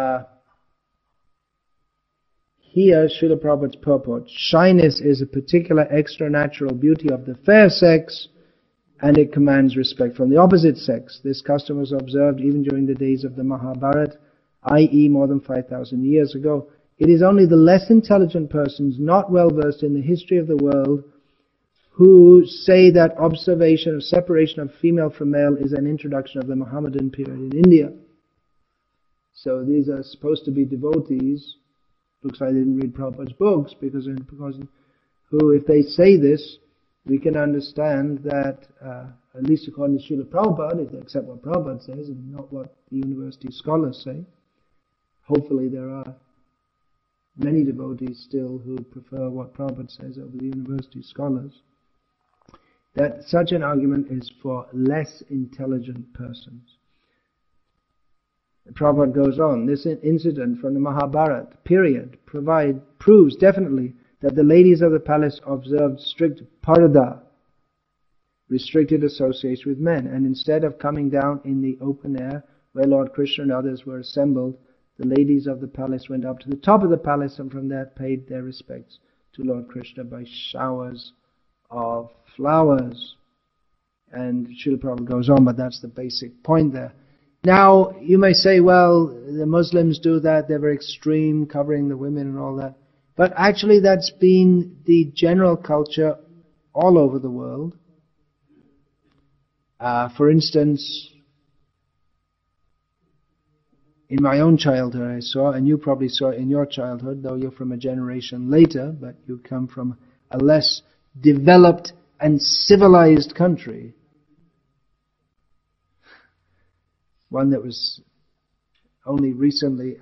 here Srila Prabhupada's purport, shyness is a particular extra-natural beauty of the fair sex, and it commands respect from the opposite sex. This custom was observed even during the days of the Mahabharata, i.e. more than 5,000 years ago. It is only the less intelligent persons, not well versed in the history of the world, who say that observation of separation of female from male is an introduction of the Mohammedan period in India. So these are supposed to be devotees. Looks like they didn't read Prabhupada's books, because who, if they say this, we can understand that, at least according to Srila Prabhupada, if they accept what Prabhupada says and not what the university scholars say, hopefully there are many devotees still who prefer what Prabhupada says over the university scholars, that such an argument is for less intelligent persons. Prabhupada goes on, this incident from the Mahabharata period proves definitely that the ladies of the palace observed strict parda, restricted association with men, and instead of coming down in the open air where Lord Krishna and others were assembled, the ladies of the palace went up to the top of the palace and from there paid their respects to Lord Krishna by showers of flowers. And Srila Prabhupada goes on, but that's the basic point there. Now, you may say, well, the Muslims do that, they're very extreme, covering the women and all that. But actually that's been the general culture all over the world. For instance, in my own childhood I saw, and you probably saw in your childhood, though you're from a generation later, but you come from a less developed and civilized country. One that was only recently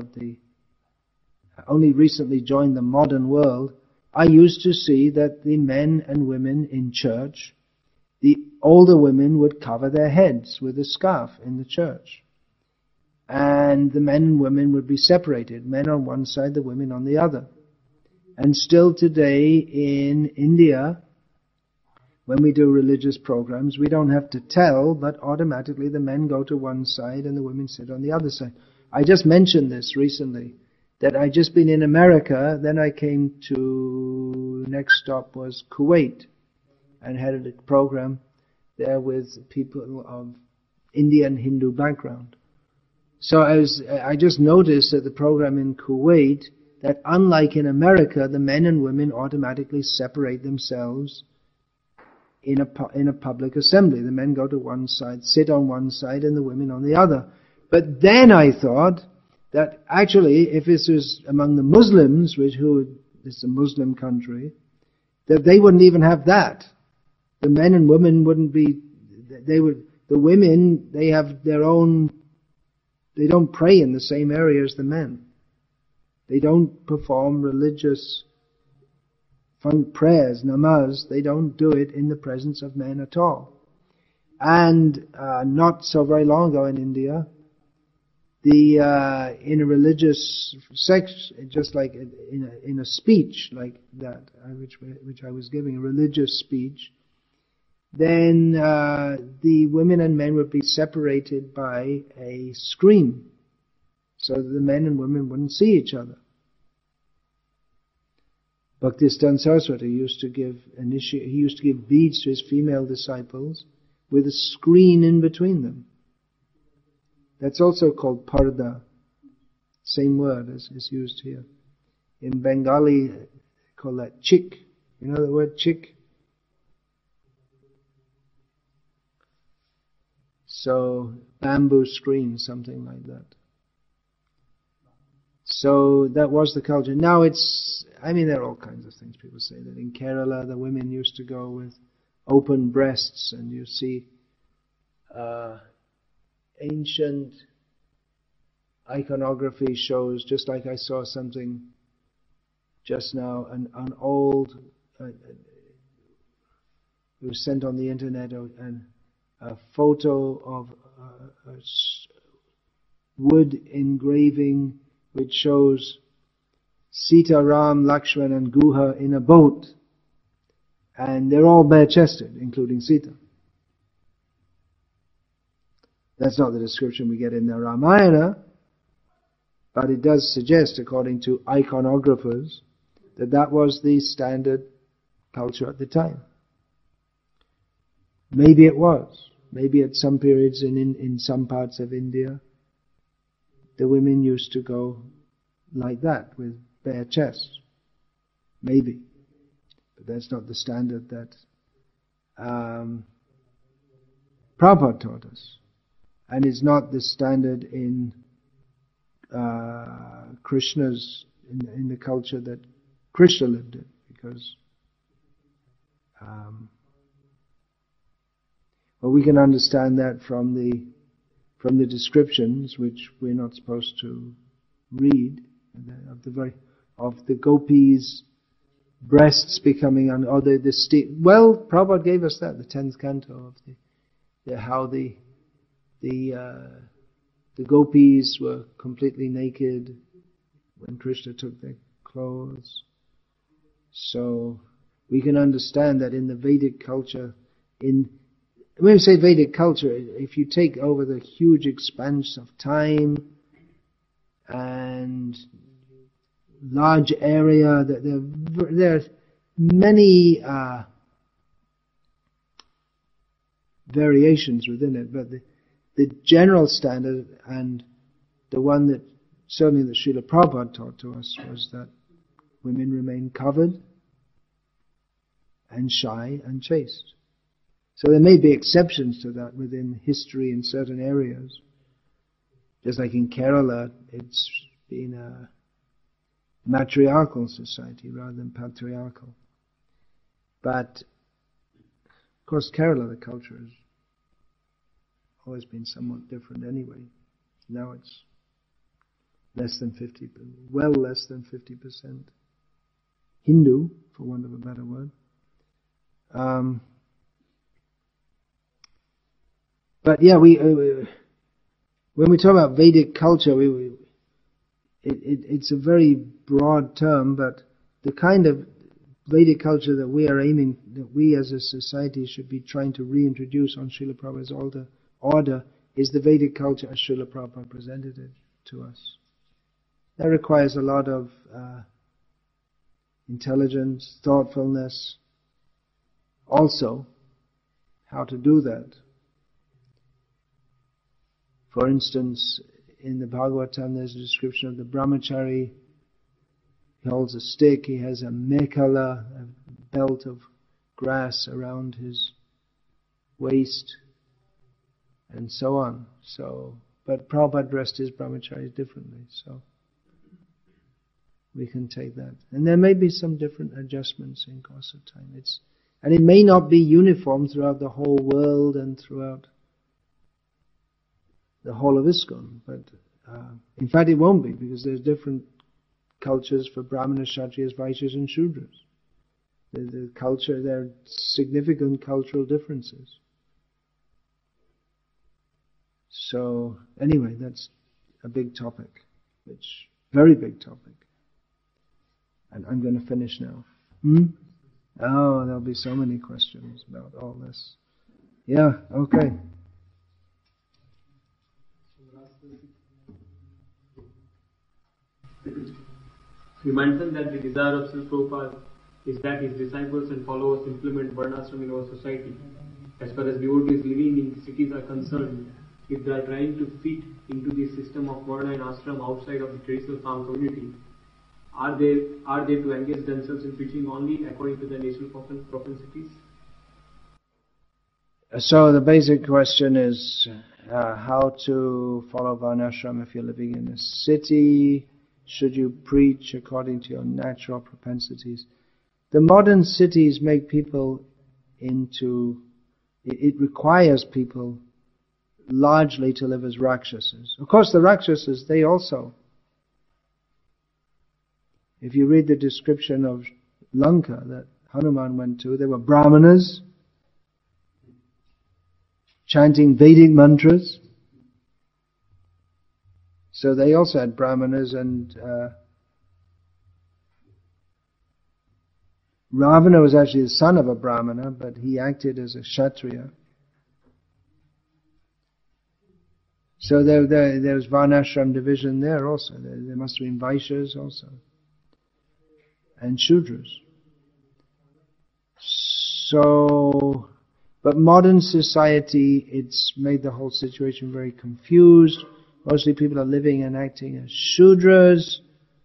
joined the modern world. I used to see that the men and women in church the older women would cover their heads with a scarf in the church. And the men and women would be separated, men on one side, the women on the other. And still today in India, when we do religious programs, we don't have to tell, but automatically the men go to one side and the women sit on the other side. I just mentioned this recently, that I'd just been in America, then I came to, next stop was Kuwait, and had a program there with people of Indian Hindu background. So I just noticed at the program in Kuwait that unlike in America, the men and women automatically separate themselves in a public assembly. The men go to one side, sit on one side, and the women on the other. But then I thought that actually, if this was among the Muslims, it's a Muslim country, that they wouldn't even have that. The men and women wouldn't be, the women, they have their own, they don't pray in the same area as the men. They don't perform religious prayers, namaz. They don't do it in the presence of men at all. And not so very long ago in India, in a religious sex, just like in a speech like that, which I was giving, a religious speech, then the women and men would be separated by a screen, so that the men and women wouldn't see each other. Bhaktisiddhanta Saraswati used to give beads to his female disciples with a screen in between them. That's also called parda, same word as is used here. In Bengali, they call that chick. You know the word chick? So, bamboo screen, something like that. So that was the culture. Now there are all kinds of things. People say that in Kerala the women used to go with open breasts, and you see ancient iconography shows, just like I saw something just now, an old, it was sent on the internet, a photo of a wood engraving which shows Sita, Ram, Lakshman and Guha in a boat, and they're all bare-chested, including Sita. That's not the description we get in the Ramayana, but it does suggest, according to iconographers, that that was the standard culture at the time. Maybe it was. Maybe at some periods in some parts of India, the women used to go like that, with bare chests. Maybe. But that's not the standard that Prabhupada taught us. And it's not the standard in Krishna's, in the culture that Krishna lived in, because we can understand that from the descriptions, which we're not supposed to read, of the gopis' breasts becoming Prabhupada gave us that, the 10th canto of how the gopis were completely naked when Krishna took their clothes. So we can understand that in the Vedic culture, when we say Vedic culture, if you take over the huge expanse of time and large area, there are many variations within it, but the general standard, and the one that certainly that Srila Prabhupada taught to us, was that women remain covered and shy and chaste. So there may be exceptions to that within history in certain areas. Just like in Kerala, it's been a matriarchal society rather than patriarchal. But, of course, Kerala, the culture has always been somewhat different anyway. Now it's less than 50% Hindu, for want of a better word. But yeah, when we talk about Vedic culture, it's a very broad term, but the kind of Vedic culture that we are aiming, that we as a society should be trying to reintroduce on Srila Prabhupada's order, is the Vedic culture as Srila Prabhupada presented it to us. That requires a lot of intelligence, thoughtfulness. Also, how to do that. For instance, in the Bhagavatam there's a description of the brahmachari. He holds a stick, he has a mekhala, a belt of grass around his waist, and so on. But Prabhupada dressed his brahmacharis differently, so we can take that. And there may be some different adjustments in course of time. And it may not be uniform throughout the whole world and throughout the whole of ISKCON, but in fact it won't be, because there's different cultures for Brahmanas, Kshatriyas, Vaishyas and Shudras. The culture, there are significant cultural differences. So anyway, that's a big topic, very big topic. And I'm going to finish now. Oh, there'll be so many questions about all this. Yeah, okay. You mentioned that the desire of Srila Prabhupada is that his disciples and followers implement Varnashram in our society. As far as devotees living in cities are concerned, if they are trying to fit into the system of Varna and Ashram outside of the traditional farm community, are they to engage themselves in preaching only according to their national propensities? So the basic question is how to follow Varnashram if you're living in a city. Should you preach according to your natural propensities? The modern cities make people it requires people largely to live as Rakshasas. Of course the Rakshasas, they also, if you read the description of Lanka that Hanuman went to, there were Brahmanas chanting Vedic mantras. So they also had Brahmanas, and Ravana was actually the son of a Brahmana, but he acted as a Kshatriya. So there was Varnashram division there also. There must have been Vaishyas also, and Shudras. So, but modern society, it's made the whole situation very confused. Mostly people are living and acting as Shudras.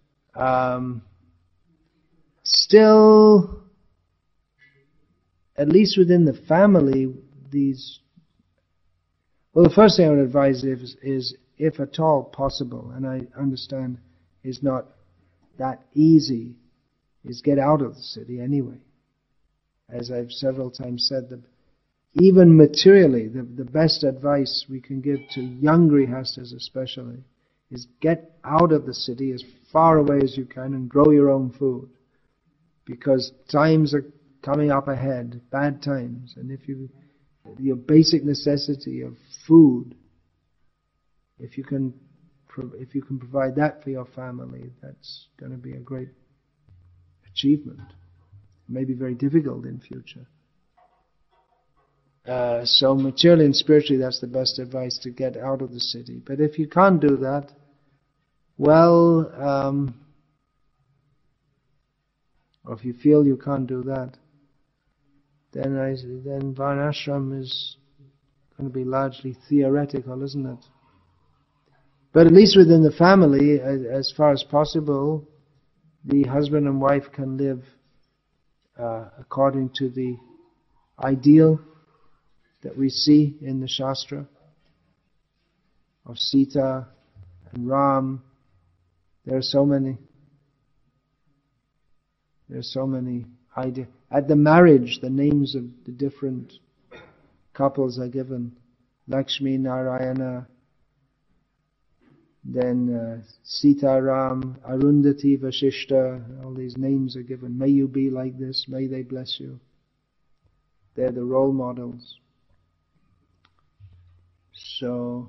Still, at least within the family, well, the first thing I would advise is if at all possible, and I understand is not that easy, is get out of the city anyway. As I've several times said, even materially, the best advice we can give to young grihastas especially is get out of the city as far away as you can and grow your own food. Because times are coming up ahead, bad times, and your basic necessity of food, if you can provide that for your family, that's going to be a great achievement. It may be very difficult in future. So materially and spiritually, that's the best advice, to get out of the city. But if you can't do that, well, or if you feel you can't do that, then Varnashram is going to be largely theoretical, isn't it? But at least within the family, as far as possible, the husband and wife can live according to the ideal that we see in the Shastra of Sita and Ram. There are so many ideas. At the marriage, the names of the different couples are given. Lakshmi, Narayana, then Sita, Ram, Arundhati, Vashishta, all these names are given. May you be like this, may they bless you. They're the role models. So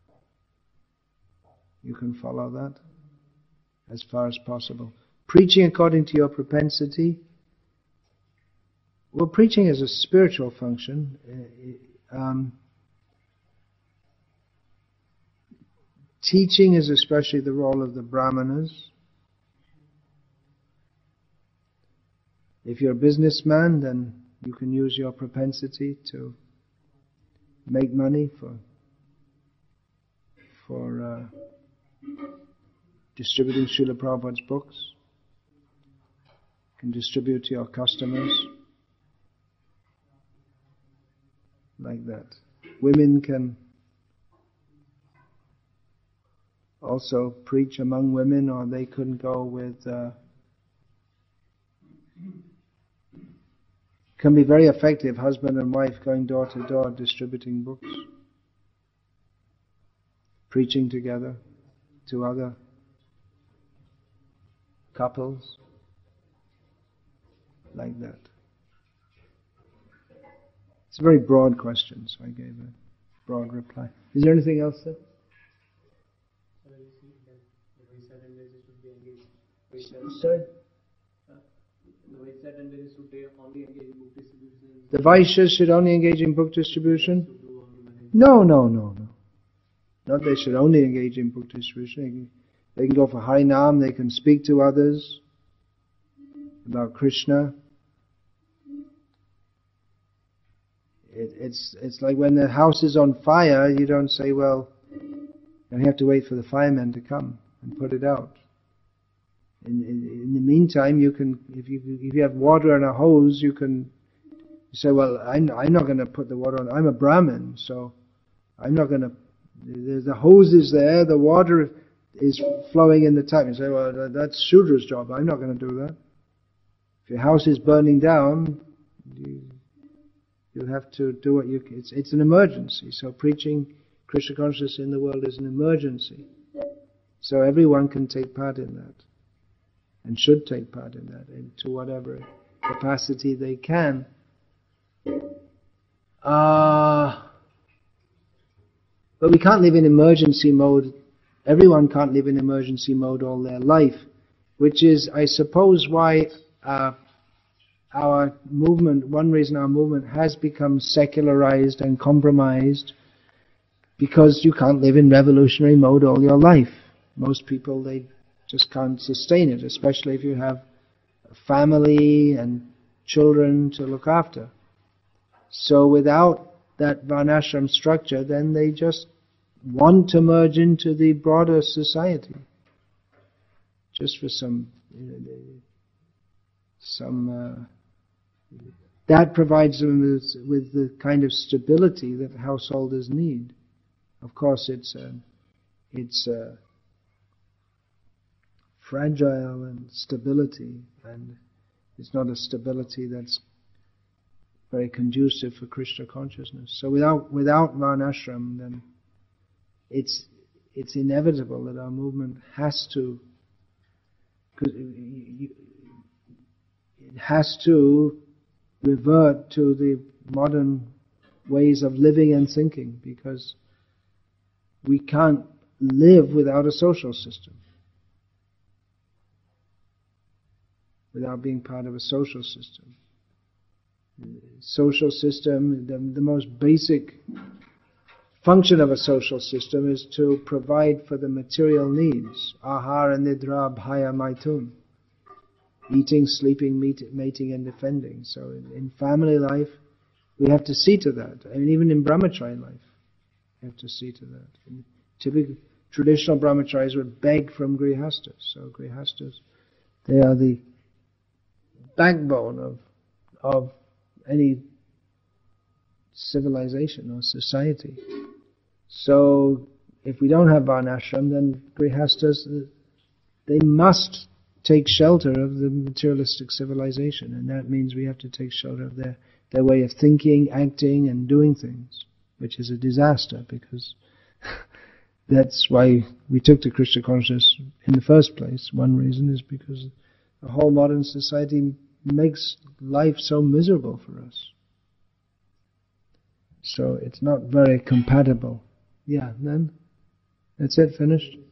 you can follow that as far as possible. Preaching according to your propensity. Well, preaching is a spiritual function. Teaching is especially the role of the brahmanas. If you're a businessman, then you can use your propensity to make money for distributing Srila Prabhupada's books. You can distribute to your customers. Like that. Women can also preach among women, or they could go with can be very effective, husband and wife going door to door distributing books, preaching together to other couples, like that. It's a very broad question, so I gave a broad reply. Is there anything else, sir? Sorry? The Vaishyas should only engage in book distribution? No. Not they should only engage in book distribution. They can go for Harinam, they can speak to others about Krishna. It's like when the house is on fire, you don't say, well, you have to wait for the firemen to come and put it out. In the meantime, you can, if you have water and a hose, you say, well, I'm not going to put the water on. I'm a Brahmin, so I'm not going to. The hose is there, the water is flowing in the tap. You say, well, that's Shudra's job. I'm not going to do that. If your house is burning down, you have to do what you can. It's an emergency. So preaching Krishna consciousness in the world is an emergency. So everyone can take part in that, and should take part in that, to whatever capacity they can. But we can't live in emergency mode. Everyone can't live in emergency mode all their life, which is, I suppose, why our movement, one reason our movement has become secularized and compromised, because you can't live in revolutionary mode all your life. Most people, they just can't sustain it, especially if you have a family and children to look after. So without that varnashram structure, then they just want to merge into the broader society, just for some that provides them with the kind of stability that householders need. Of course, it's fragile and stability, and it's not a stability that's very conducive for Krishna consciousness. So without varnashram, then it's inevitable that our movement has to revert to the modern ways of living and thinking, because we can't live without a social system, without being part of a social system. Social system, the most basic function of a social system is to provide for the material needs. Ahara, nidra, bhaya, maitun. Eating, sleeping, mating and defending. So in family life, we have to see to that. I mean, even in brahmacharya life, we have to see to that. And typical traditional brahmacharis would beg from grihastas. So grihastas, they are the backbone of any civilization or society. So if we don't have varnashram, then grihastas, they must take shelter of the materialistic civilization, and that means we have to take shelter of their way of thinking, acting and doing things, which is a disaster, because that's why we took to Krishna consciousness in the first place. One reason is because the whole modern society makes life so miserable for us. So it's not very compatible Yeah, then that's it, finished.